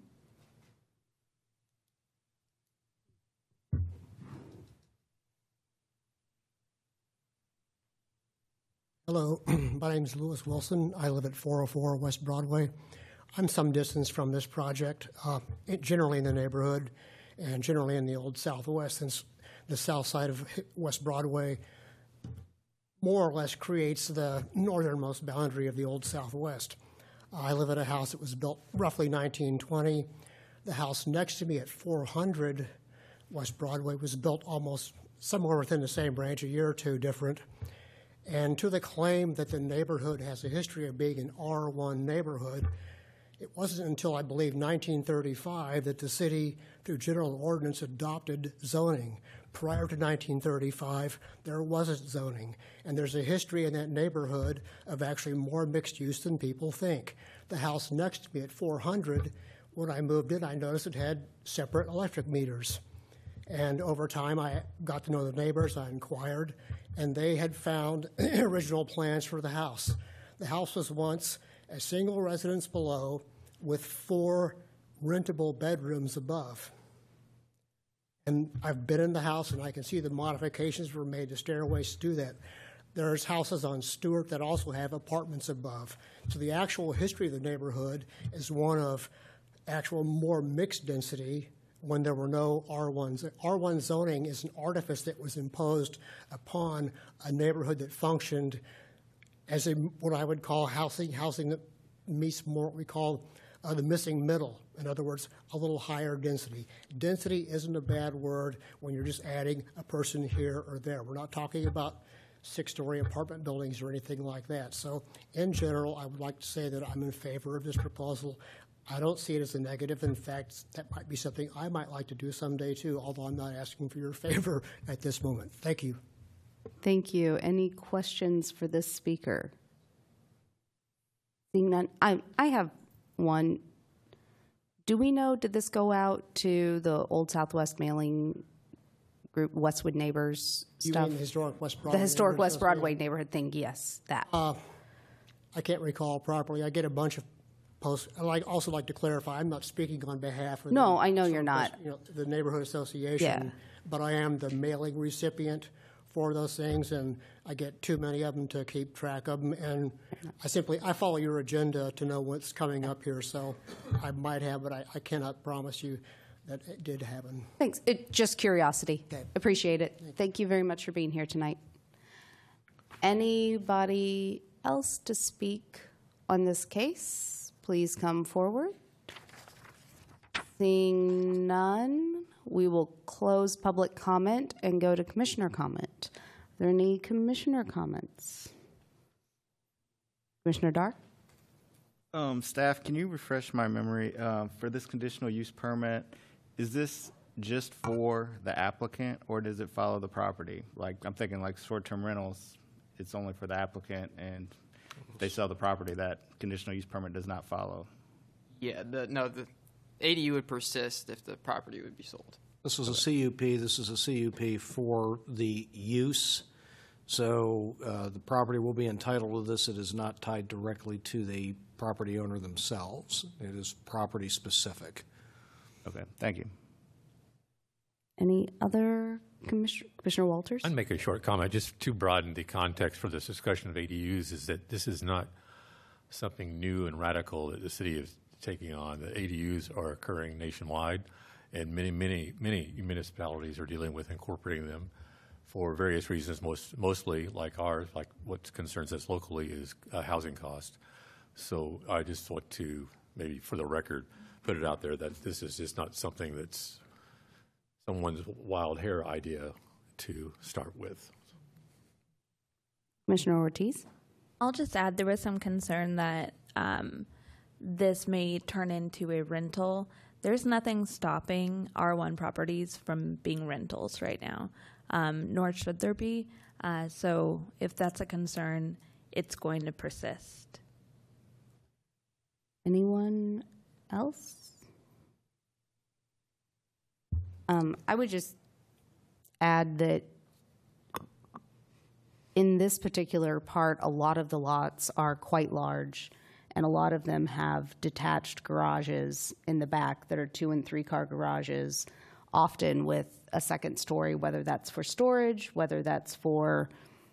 S18: Hello, my name is Lewis Wilson. I live at 404 West Broadway. I'm some distance from this project, generally in the neighborhood and generally in the Old Southwest, since the south side of West Broadway more or less creates the northernmost boundary of the Old Southwest. I live at a house that was built roughly 1920. The house next to me at 400 West Broadway was built almost somewhere within the same range, a year or two different. And to the claim that the neighborhood has a history of being an R1 neighborhood, it wasn't until, I believe, 1935 that the city, through general ordinance, adopted zoning. Prior to 1935, there wasn't zoning. And there's a history in that neighborhood of actually more mixed use than people think. The house next to me at 400, when I moved in, I noticed it had separate electric meters. And over time, I got to know the neighbors, I inquired, and they had found original plans for the house. The house was once a single residence below with 4 rentable bedrooms above. And I've been in the house, and I can see the modifications were made to stairways to do that. There's houses on Stewart that also have apartments above. So the actual history of the neighborhood is one of actual more mixed density when there were no R1s. R1 zoning is an artifice that was imposed upon a neighborhood that functioned as what I would call housing that meets more what we call the missing middle. In other words, a little higher density. Density isn't a bad word when you're just adding a person here or there. We're not talking about 6-story apartment buildings or anything like that. So in general, I would like to say that I'm in favor of this proposal. I don't see it as a negative. In fact, that might be something I might like to do someday too, although I'm not asking for your favor at this moment. Thank you.
S1: Thank you. Any questions for this speaker? Seeing none, I have one. Do we know, did this go out to the Old Southwest mailing group, Westwood Neighbors
S18: You
S1: stuff?
S18: mean the historic West Broadway?
S1: The historic West
S18: neighborhood
S1: Broadway neighborhood thing, yes, that.
S18: I can't recall properly. I get a bunch of posts. I also like to clarify, I'm not speaking on behalf of
S1: No, I know you're not.
S18: The neighborhood association,
S1: Yeah.
S18: but I am the mailing recipient for those things, and I get too many of them to keep track of them. And I follow your agenda to know what's coming up here, so I might have, but I cannot promise you that it did happen.
S1: Thanks. Just curiosity.
S18: Okay.
S1: Appreciate it. Thank you very much for being here tonight. Anybody else to speak on this case? Please come forward. Seeing none, we will close public comment and go to commissioner comment. Are there any commissioner comments? Commissioner Dar?
S11: Staff, can you refresh my memory for this conditional use permit? Is this just for the applicant, or does it follow the property? Like, I'm thinking like short-term rentals, it's only for the applicant, and if they sell the property, that conditional use permit does not follow.
S7: Yeah, the ADU would persist if the property would be sold.
S6: This is a CUP. This is a CUP for the use. So the property will be entitled to this. It is not tied directly to the property owner themselves. It is property specific.
S11: Okay, thank you.
S1: Any other Commissioner Walters?
S12: I'd make a short comment, just to broaden the context for this discussion of ADUs, is that this is not something new and radical that the city is taking on. The ADUs are occurring nationwide, and many municipalities are dealing with incorporating them for various reasons, mostly like ours, like what concerns us locally is housing cost. So I just want to, maybe for the record, put it out there that this is just not something that's someone's wild hair idea to start with.
S1: Commissioner Ortiz?
S5: I'll just add there was some concern that this may turn into a rental. There's nothing stopping R1 properties from being rentals right now, nor should there be. So if that's a concern, it's going to persist.
S1: Anyone else? I would just add that in this particular part, a lot of the lots are quite large, and a lot of them have detached garages in the back that are 2- and 3-car garages, often with a second story, whether that's for storage, whether that's for,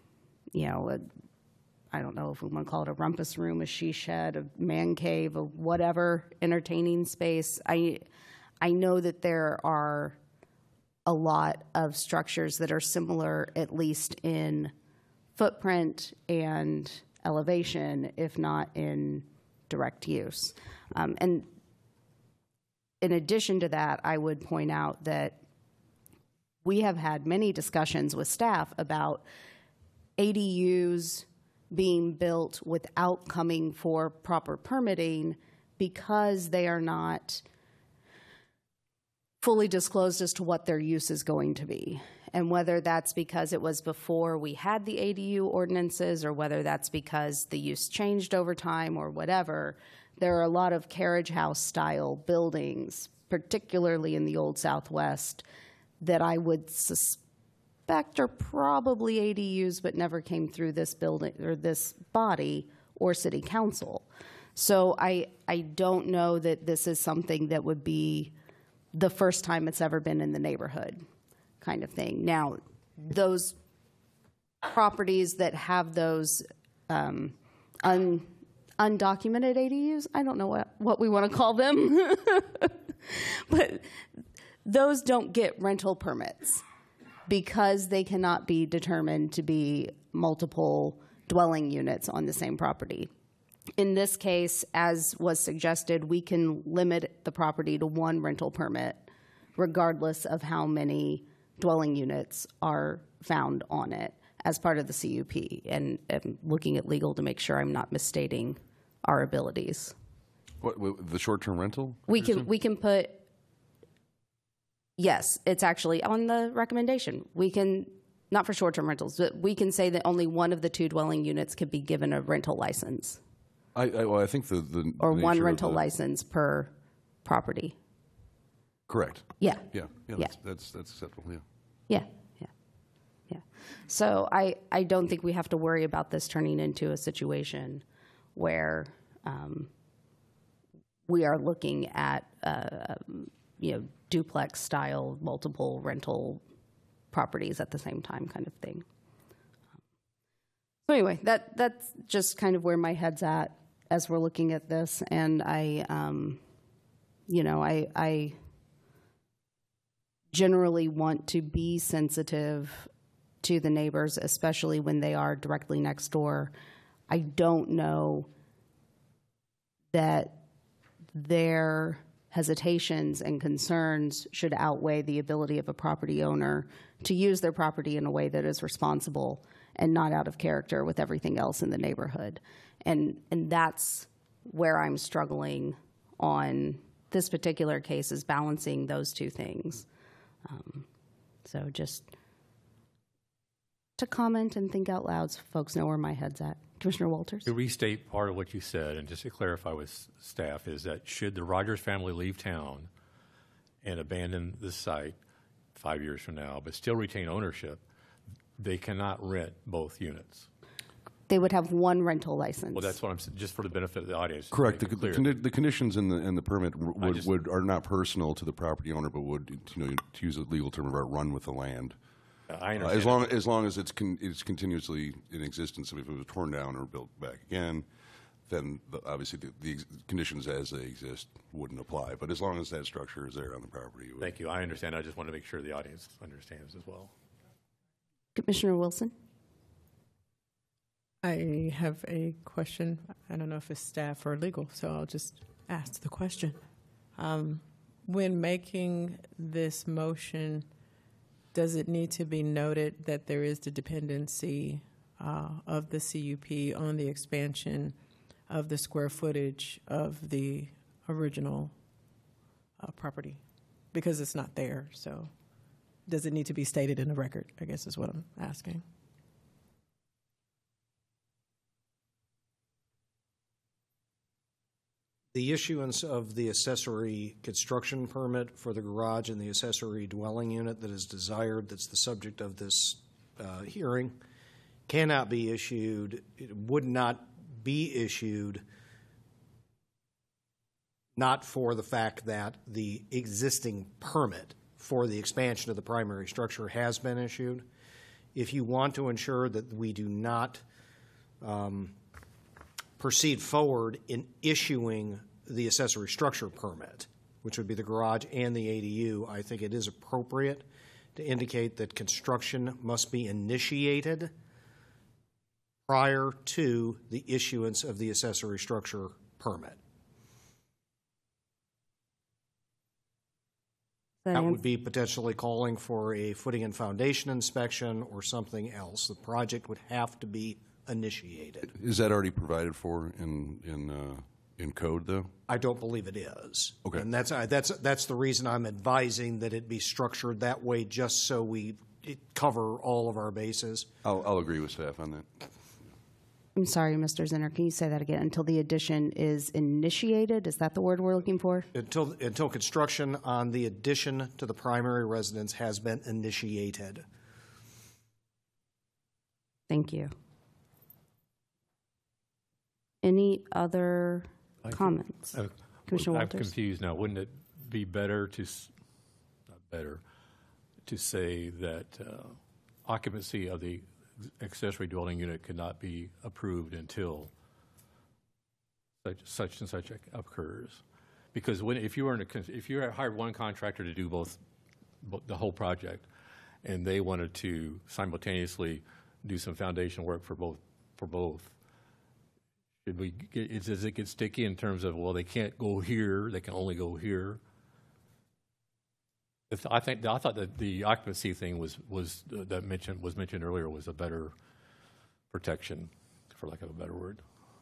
S1: I don't know if we want to call it a rumpus room, a she shed, a man cave, a whatever entertaining space. I know that there are a lot of structures that are similar, at least in footprint and elevation, if not in direct use. And in addition to that, I would point out that we have had many discussions with staff about ADUs being built without coming for proper permitting because they are not fully disclosed as to what their use is going to be. And whether that's because it was before we had the ADU ordinances or whether that's because the use changed over time or whatever, there are a lot of carriage house style buildings, particularly in the Old Southwest, that I would suspect are probably ADUs but never came through this building or this body or city council. So I don't know that this is something that would be the first time it's ever been in the neighborhood kind of thing. Now, those properties that have those undocumented ADUs, I don't know what we want to call them, but those don't get rental permits because they cannot be determined to be multiple dwelling units on the same property. In this case, as was suggested, we can limit the property to one rental permit regardless of how many dwelling units are found on it as part of the CUP. And I'm looking at legal to make sure I'm not misstating our abilities.
S4: What, the short-term rental?
S1: We can put, yes, it's actually on the recommendation. We can, not for short-term rentals, but we can say that only one of the two dwelling units could be given a rental license.
S4: Well, I think the
S1: or one
S4: nature of
S1: rental license per property.
S4: Correct.
S1: Yeah.
S4: Yeah.
S1: Yeah.
S4: That's acceptable. Yeah.
S1: Yeah. So I don't think we have to worry about this turning into a situation where we are looking at duplex style multiple rental properties at the same time kind of thing. So anyway, that's just kind of where my head's at as we're looking at this, and I generally want to be sensitive to the neighbors, especially when they are directly next door. I don't know that their hesitations and concerns should outweigh the ability of a property owner to use their property in a way that is responsible and not out of character with everything else in the neighborhood. And that's where I'm struggling on this particular case, is balancing those two things. So just to comment and think out loud so folks know where my head's at. Commissioner Walters?
S12: To restate part of what you said, and just to clarify with staff, is that should the Rogers family leave town and abandon the site 5 years from now, but still retain ownership, they cannot rent both units.
S1: They would have one rental license.
S12: Well, that's what I'm saying, just for the benefit of the audience.
S4: Correct. The conditions in the permit are not personal to the property owner, but would, to use a legal term, run with the land.
S12: I understand.
S4: As long as it's continuously in existence. If it was torn down or built back again, then obviously the conditions as they exist wouldn't apply. But as long as that structure is there on the property.
S12: Thank you. I understand. I just want to make sure the audience understands as well.
S1: Commissioner Wilson?
S16: I have a question. I don't know if it's staff or legal, so I'll just ask the question. When making this motion, does it need to be noted that there is the dependency of the CUP on the expansion of the square footage of the original property? Because it's not there, so does it need to be stated in the record, I guess is what I'm asking.
S6: The issuance of the accessory construction permit for the garage and the accessory dwelling unit that is desired, that's the subject of this hearing, cannot be issued, it would not be issued, not for the fact that the existing permit for the expansion of the primary structure has been issued. If you want to ensure that we do not proceed forward in issuing the accessory structure permit, which would be the garage and the ADU, I think it is appropriate to indicate that construction must be initiated prior to the issuance of the accessory structure permit. That would be potentially calling for a footing and foundation inspection or something else. The project would have to be initiated.
S4: Is that already provided for in code, though?
S6: I don't believe it is.
S4: Okay.
S6: And that's the reason I'm advising that it be structured that way, just so we cover all of our bases.
S4: I'll agree with staff on that.
S1: I'm sorry, Mr. Zinner, can you say that again? Until the addition is initiated? Is that the word we're looking for?
S6: Until construction on the addition to the primary residence has been initiated.
S1: Thank you. Any other comments? Commissioner
S12: I'm
S1: Walters?
S12: confused now. Wouldn't it be better to, not better, to say that occupancy of the accessory dwelling unit cannot be approved until such and such occurs? Because if you hired one contractor to do both the whole project, and they wanted to simultaneously do some foundation work for both, does it get sticky in terms of, well, they can't go here, they can only go here? I thought that the occupancy thing was mentioned earlier was a better protection, for lack of a better word.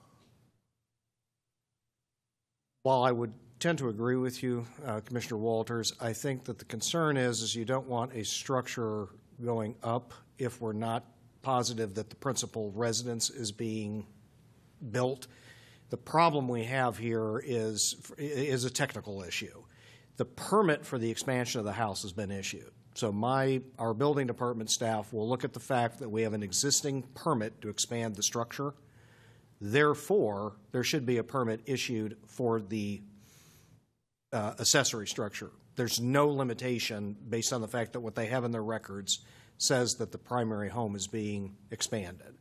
S6: While I would tend to agree with you, Commissioner Walters, I think that the concern is you don't want a structure going up if we're not positive that the principal residence is being built. The problem we have here is a technical issue. The permit for the expansion of the house has been issued. So our building department staff will look at the fact that we have an existing permit to expand the structure. Therefore, there should be a permit issued for the accessory structure. There's no limitation based on the fact that what they have in their records says that the primary home is being expanded.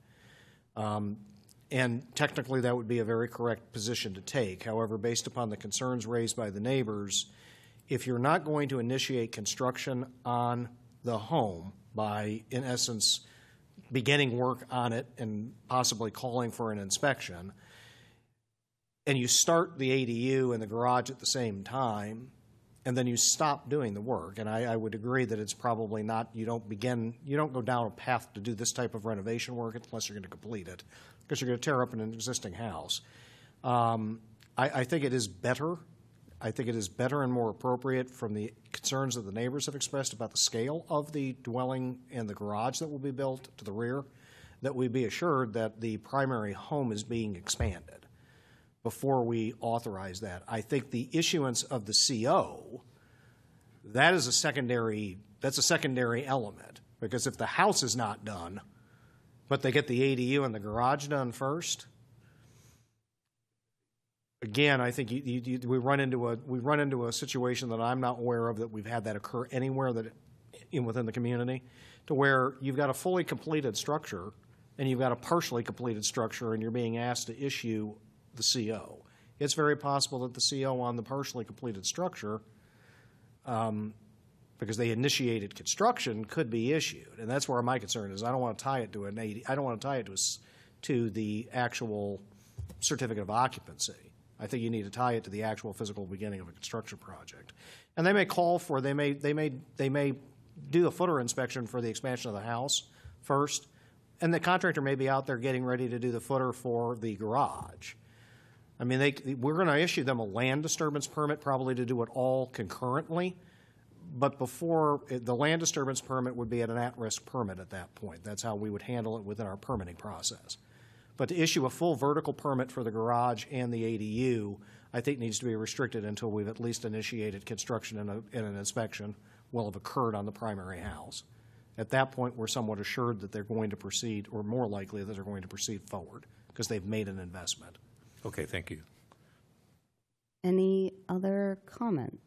S6: And technically, that would be a very correct position to take. However, based upon the concerns raised by the neighbors, if you're not going to initiate construction on the home by, in essence, beginning work on it and possibly calling for an inspection, and you start the ADU and the garage at the same time, and then you stop doing the work, and I would agree that it's probably not, you don't go down a path to do this type of renovation work unless you're going to complete it, because you're going to tear up an existing house. I think it is better. I think it is better and more appropriate from the concerns that the neighbors have expressed about the scale of the dwelling and the garage that will be built to the rear, that we be assured that the primary home is being expanded before we authorize that. I think the issuance of the CO, that's a secondary element, because if the house is not done, but they get the ADU and the garage done first, again, I think we run into a situation that I'm not aware of that we've had that occur anywhere within the community, to where you've got a fully completed structure and you've got a partially completed structure, and you're being asked to issue the CO. It's very possible that the CO on the partially completed structure, because they initiated construction, could be issued, and that's where my concern is. I don't want to tie it to an AD. I don't want to tie it to the actual certificate of occupancy. I think you need to tie it to the actual physical beginning of a construction project. And they may call for, they may do a footer inspection for the expansion of the house first, and the contractor may be out there getting ready to do the footer for the garage. I mean, we're going to issue them a land disturbance permit probably to do it all concurrently, but before, the land disturbance permit would be an at-risk permit at that point. That's how we would handle it within our permitting process. But to issue a full vertical permit for the garage and the ADU, I think needs to be restricted until we've at least initiated construction and an inspection will have occurred on the primary house. At that point, we're somewhat assured that they're going to proceed, or more likely that they're going to proceed forward, because they've made an investment.
S12: Okay, thank you.
S1: Any other comments?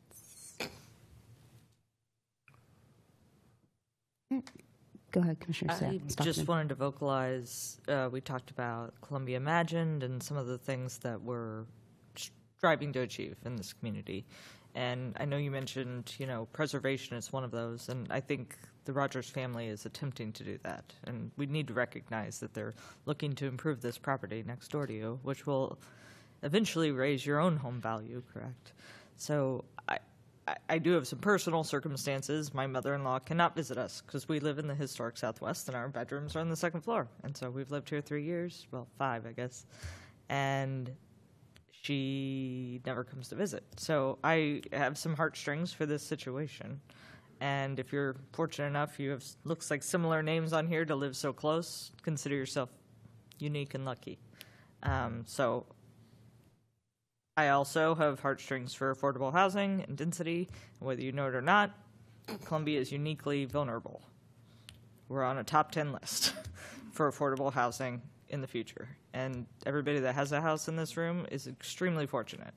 S1: Go ahead, Commissioner
S19: I just wanted to vocalize, we talked about Columbia Imagined and some of the things that we're striving to achieve in this community. And I know you mentioned, preservation is one of those, and I think the Rogers family is attempting to do that. And we need to recognize that they're looking to improve this property next door to you, which will eventually raise your own home value, correct? So I do have some personal circumstances. My mother-in-law cannot visit us because we live in the historic Southwest and our bedrooms are on the second floor. And so we've lived here 3 years, well, 5, I guess. And she never comes to visit. So I have some heartstrings for this situation. And if you're fortunate enough, you have, looks like similar names on here to live so close, consider yourself unique and lucky. So I also have heartstrings for affordable housing and density. Whether you know it or not, Columbia is uniquely vulnerable. We're on a top 10 list for affordable housing in the future. And everybody that has a house in this room is extremely fortunate.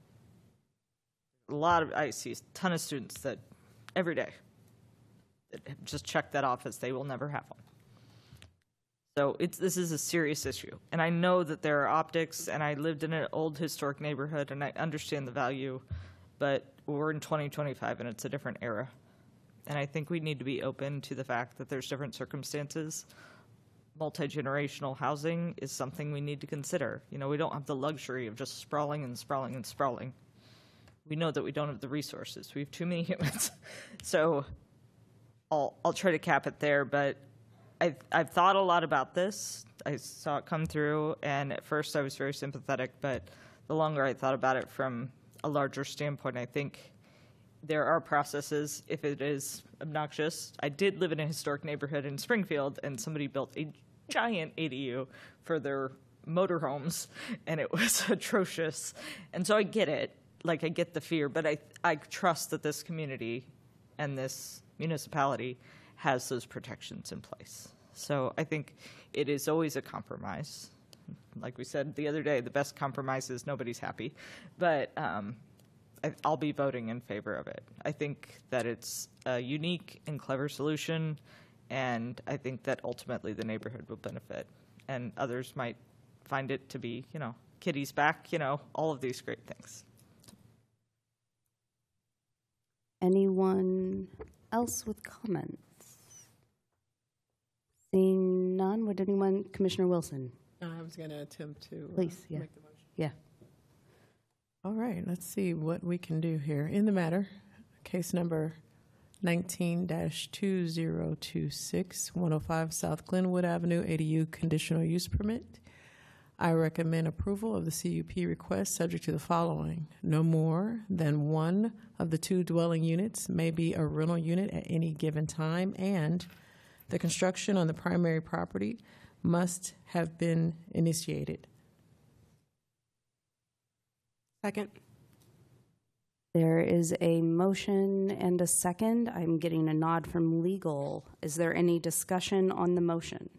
S19: I see a ton of students that every day that just check that off as they will never have one. So this is a serious issue. And I know that there are optics, and I lived in an old historic neighborhood, and I understand the value, but we're in 2025, and it's a different era. And I think we need to be open to the fact that there's different circumstances. Multi-generational housing is something we need to consider. You know, we don't have the luxury of just sprawling and sprawling and sprawling. We know that we don't have the resources. We have too many humans. So I'll try to cap it there, but I've thought a lot about this. I saw it come through, and at first I was very sympathetic, but the longer I thought about it from a larger standpoint, I think there are processes if it is obnoxious. I did live in a historic neighborhood in Springfield, and somebody built a giant ADU for their motorhomes, and it was atrocious. And so I get it. Like, I get the fear, but I trust that this community and this municipality has those protections in place. So I think it is always a compromise. Like we said the other day, the best compromise is nobody's happy. But I'll be voting in favor of it. I think that it's a unique and clever solution, and I think that ultimately the neighborhood will benefit. And others might find it to be, you know, kitty's back, you know, all of these great things.
S1: Anyone else with comments? Seeing none, would anyone, Commissioner Wilson?
S16: I was going to attempt to
S1: Please, yeah.
S16: make the motion.
S1: Yeah.
S16: All right, let's see what we can do here. In the matter, case number 19-2026, 105 South Glenwood Avenue, ADU conditional use permit. I recommend approval of the CUP request subject to the following. No more than one of the 2 dwelling units may be a rental unit at any given time, and the construction on the primary property must have been initiated.
S9: Second.
S1: There is a motion and a second. I'm getting a nod from legal. Is there any discussion on the motion?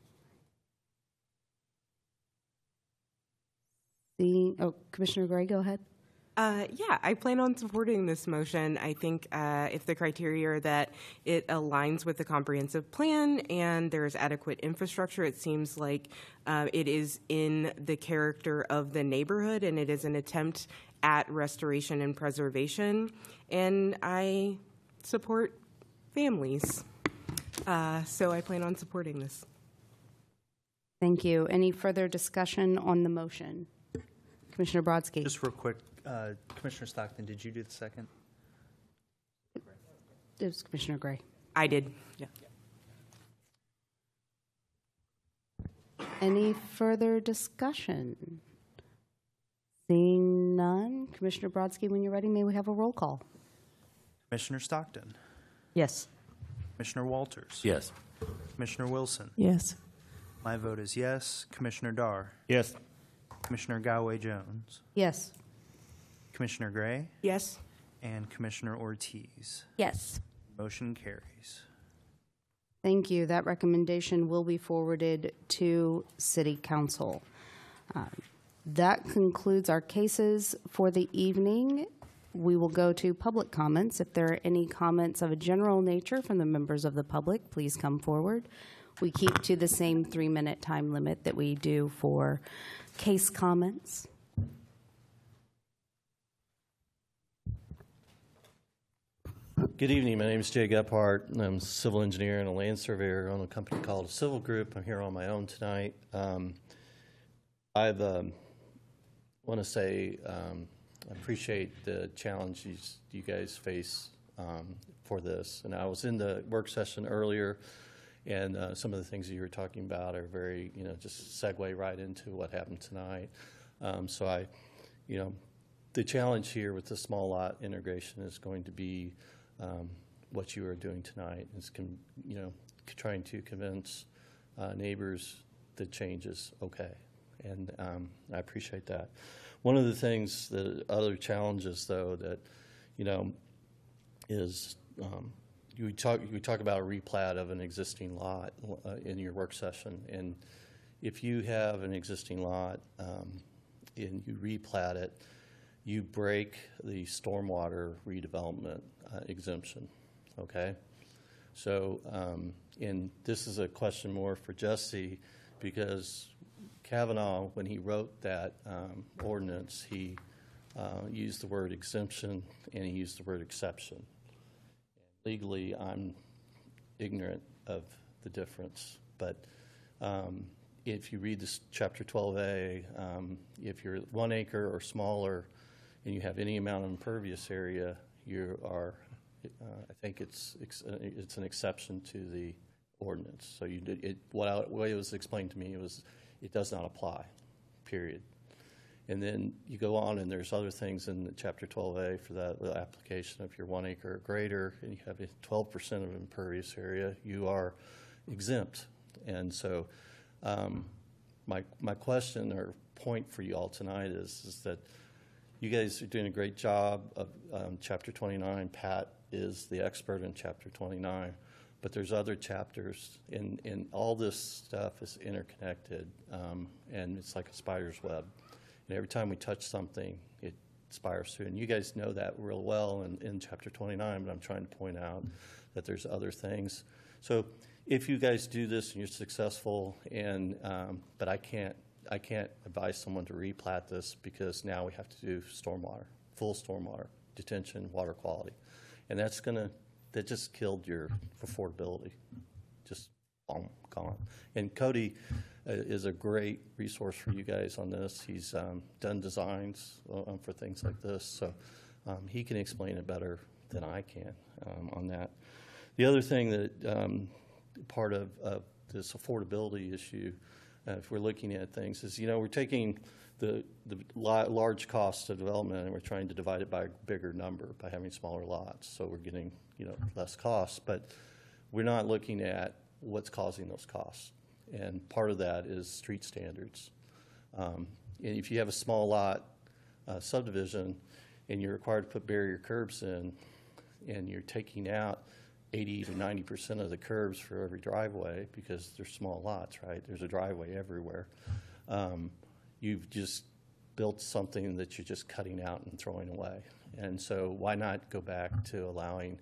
S1: Commissioner Gray, go ahead.
S20: Yeah, I plan on supporting this motion. I think if the criteria are that it aligns with the comprehensive plan and there's adequate infrastructure, it seems like it is in the character of the neighborhood, and it is an attempt at restoration and preservation. And I support families. So I plan on supporting this.
S1: Thank you. Any further discussion on the motion? Commissioner Brodsky.
S2: Just real quick, Commissioner Stockton, did you do the second?
S1: It was Commissioner Gray.
S20: I did, yeah.
S1: Any further discussion? Seeing none, Commissioner Brodsky, when you're ready, may we have a roll call?
S2: Commissioner Stockton?
S19: Yes.
S2: Commissioner Walters?
S12: Yes.
S2: Commissioner Wilson?
S16: Yes.
S2: My vote is yes. Commissioner Dar?
S11: Yes.
S2: Commissioner Galway-Jones?
S1: Yes.
S2: Commissioner Gray?
S20: Yes.
S2: And Commissioner Ortiz?
S15: Yes.
S2: Motion carries.
S1: Thank you. That recommendation will be forwarded to City Council. That concludes our cases for the evening. We will go to public comments. If there are any comments of a general nature from the members of the public, please come forward. We keep to the same 3-minute time limit that we do for case comments.
S21: Good evening. My name is Jay Gephardt. I'm a civil engineer and a land surveyor on a company called Civil Group. I'm here on my own tonight. I want to say I appreciate the challenges you guys face for this. And I was in the work session earlier, and some of the things that you were talking about are very, just segue right into what happened tonight. So the challenge here with the small lot integration is going to be what you are doing tonight is, trying to convince neighbors that change is okay. And I appreciate that. One of the things, the other challenges, though, that, is we talk about a replat of an existing lot in your work session. And if you have an existing lot and you replat it, you break the stormwater redevelopment exemption, okay? So, and this is a question more for Jesse, because Kavanaugh, when he wrote that ordinance, he used the word exemption and he used the word exception. Legally, I'm ignorant of the difference, but if you read this chapter 12A, if you're 1 acre or smaller and you have any amount of impervious area, you are, I think it's an exception to the ordinance. So you did it. What it was explained to me was it does not apply, period. And then you go on, and there's other things in the chapter 12A for that application. If you're 1 acre or greater and you have a 12% of impervious area, you are exempt. And so my question or point for you all tonight is that you guys are doing a great job of chapter 29. Pat is the expert in chapter 29. But there's other chapters, and all this stuff is interconnected, and it's like a spider's web. And every time we touch something, it spirals through. And you guys know that real well in chapter 29, but I'm trying to point out that there's other things. So if you guys do this and you're successful, but I can't advise someone to replat this because now we have to do full stormwater, detention, water quality. And that just killed your affordability. Just boom, gone. And Cody is a great resource for you guys on this. He's done designs for things like this, so he can explain it better than I can on that. The other thing that part of this affordability issue, if we're looking at things, is we're taking the large cost of development and we're trying to divide it by a bigger number by having smaller lots. So we're getting less costs, but we're not looking at what's causing those costs. And part of that is street standards. And if you have a small lot subdivision and you're required to put barrier curbs in, and you're taking out 80 to 90% of the curbs for every driveway because they're small lots, right? There's a driveway everywhere. You've just built something that you're just cutting out and throwing away. And so why not go back to allowing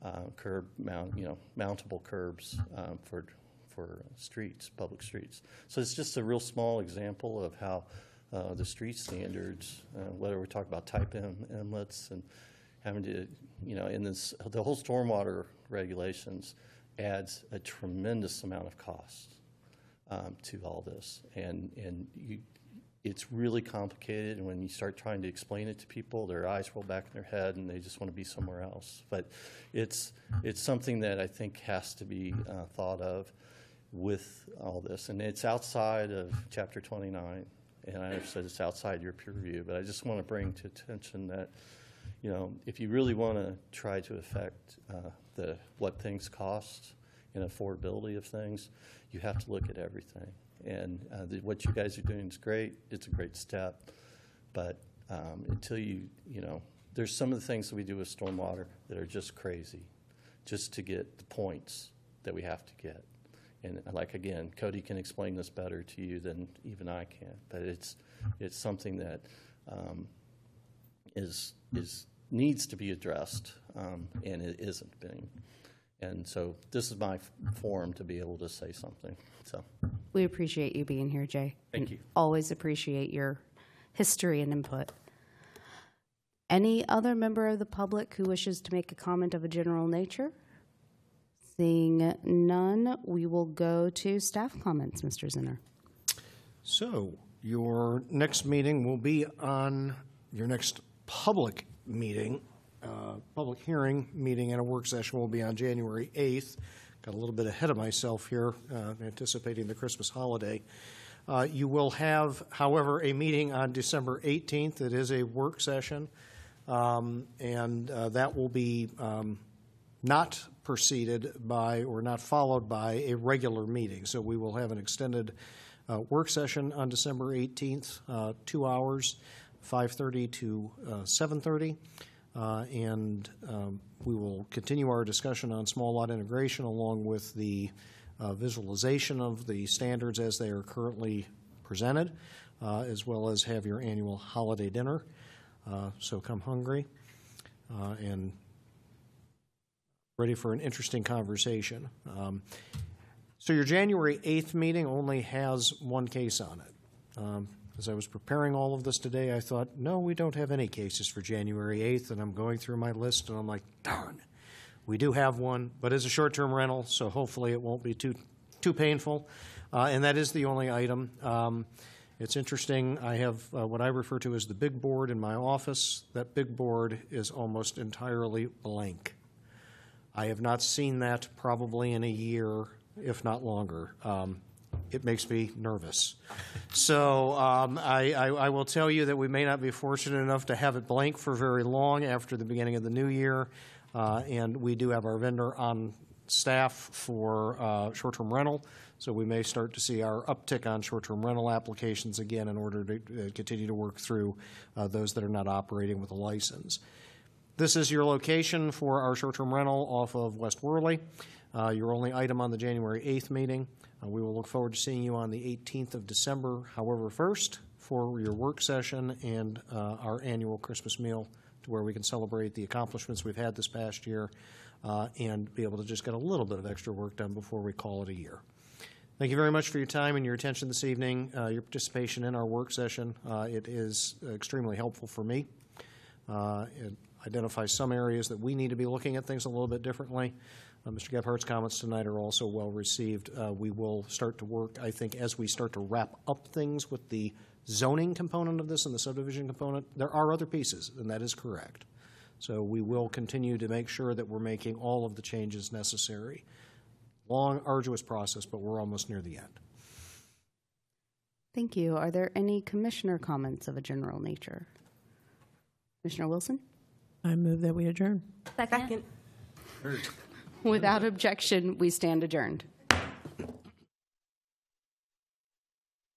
S21: mountable curbs for streets, public streets? So it's just a real small example of how the street standards, whether we're talking about type inlets and having to, in this, the whole stormwater regulations adds a tremendous amount of cost to all this, and it's really complicated. And when you start trying to explain it to people, their eyes roll back in their head, and they just want to be somewhere else. But it's something that I think has to be thought of with all this, and it's outside of Chapter 29. And I understand it's outside your peer review, but I just want to bring to attention that, if you really want to try to affect what things cost and affordability of things, you have to look at everything. And what you guys are doing is great. It's a great step. But until there's some of the things that we do with stormwater that are just crazy, just to get the points that we have to get. And again, Cody can explain this better to you than even I can. But it's something that needs to be addressed, and it isn't being. And so this is my forum to be able to say something. So
S1: we appreciate you being here, Jay.
S21: Thank you.
S1: Always appreciate your history and input. Any other member of the public who wishes to make a comment of a general nature? Seeing none, we will go to staff comments. Mr. Zinner.
S6: So your next meeting will be on your next public meeting, public hearing meeting and a work session will be on January 8th. Got a little bit ahead of myself here, anticipating the Christmas holiday. You will have, however, a meeting on December 18th. It is a work session, and that will be not preceded by or not followed by a regular meeting. So we will have an extended work session on December 18th, 2 hours, 5:30 to 7:30. And we will continue our discussion on small lot integration along with the visualization of the standards as they are currently presented, as well as have your annual holiday dinner. So come hungry and ready for an interesting conversation. So your January 8th meeting only has one case on it. As I was preparing all of this today, I thought, no, we don't have any cases for January 8th, and I'm going through my list, and I'm like, darn, we do have one, but it's a short-term rental, so hopefully it won't be too painful, and that is the only item. It's interesting, I have what I refer to as the big board in my office. That big board is almost entirely blank. I have not seen that probably in a year, if not longer. It makes me nervous. So I will tell you that we may not be fortunate enough to have it blank for very long after the beginning of the new year. And we do have our vendor on staff for short-term rental. So we may start to see our uptick on short-term rental applications again in order to continue to work through those that are not operating with a license. This is your location for our short-term rental off of West Worley. Your only item on the January 8th meeting. We will look forward to seeing you on the 18th of December, however, 1st, for your work session and our annual Christmas meal, to where we can celebrate the accomplishments we've had this past year and be able to just get a little bit of extra work done before we call it a year. Thank you very much for your time and your attention this evening, your participation in our work session. It is extremely helpful for me. It identifies some areas that we need to be looking at things a little bit differently. Mr. Gephardt's comments tonight are also well received. We will start to work, I think, as we start to wrap up things with the zoning component of this and the subdivision component. There are other pieces, and that is correct. So we will continue to make sure that we're making all of the changes necessary. Long, arduous process, but we're almost near the end.
S1: Thank you. Are there any commissioner comments of a general nature? Commissioner Wilson?
S16: I move that we adjourn.
S5: Second.
S1: Without objection, we stand adjourned.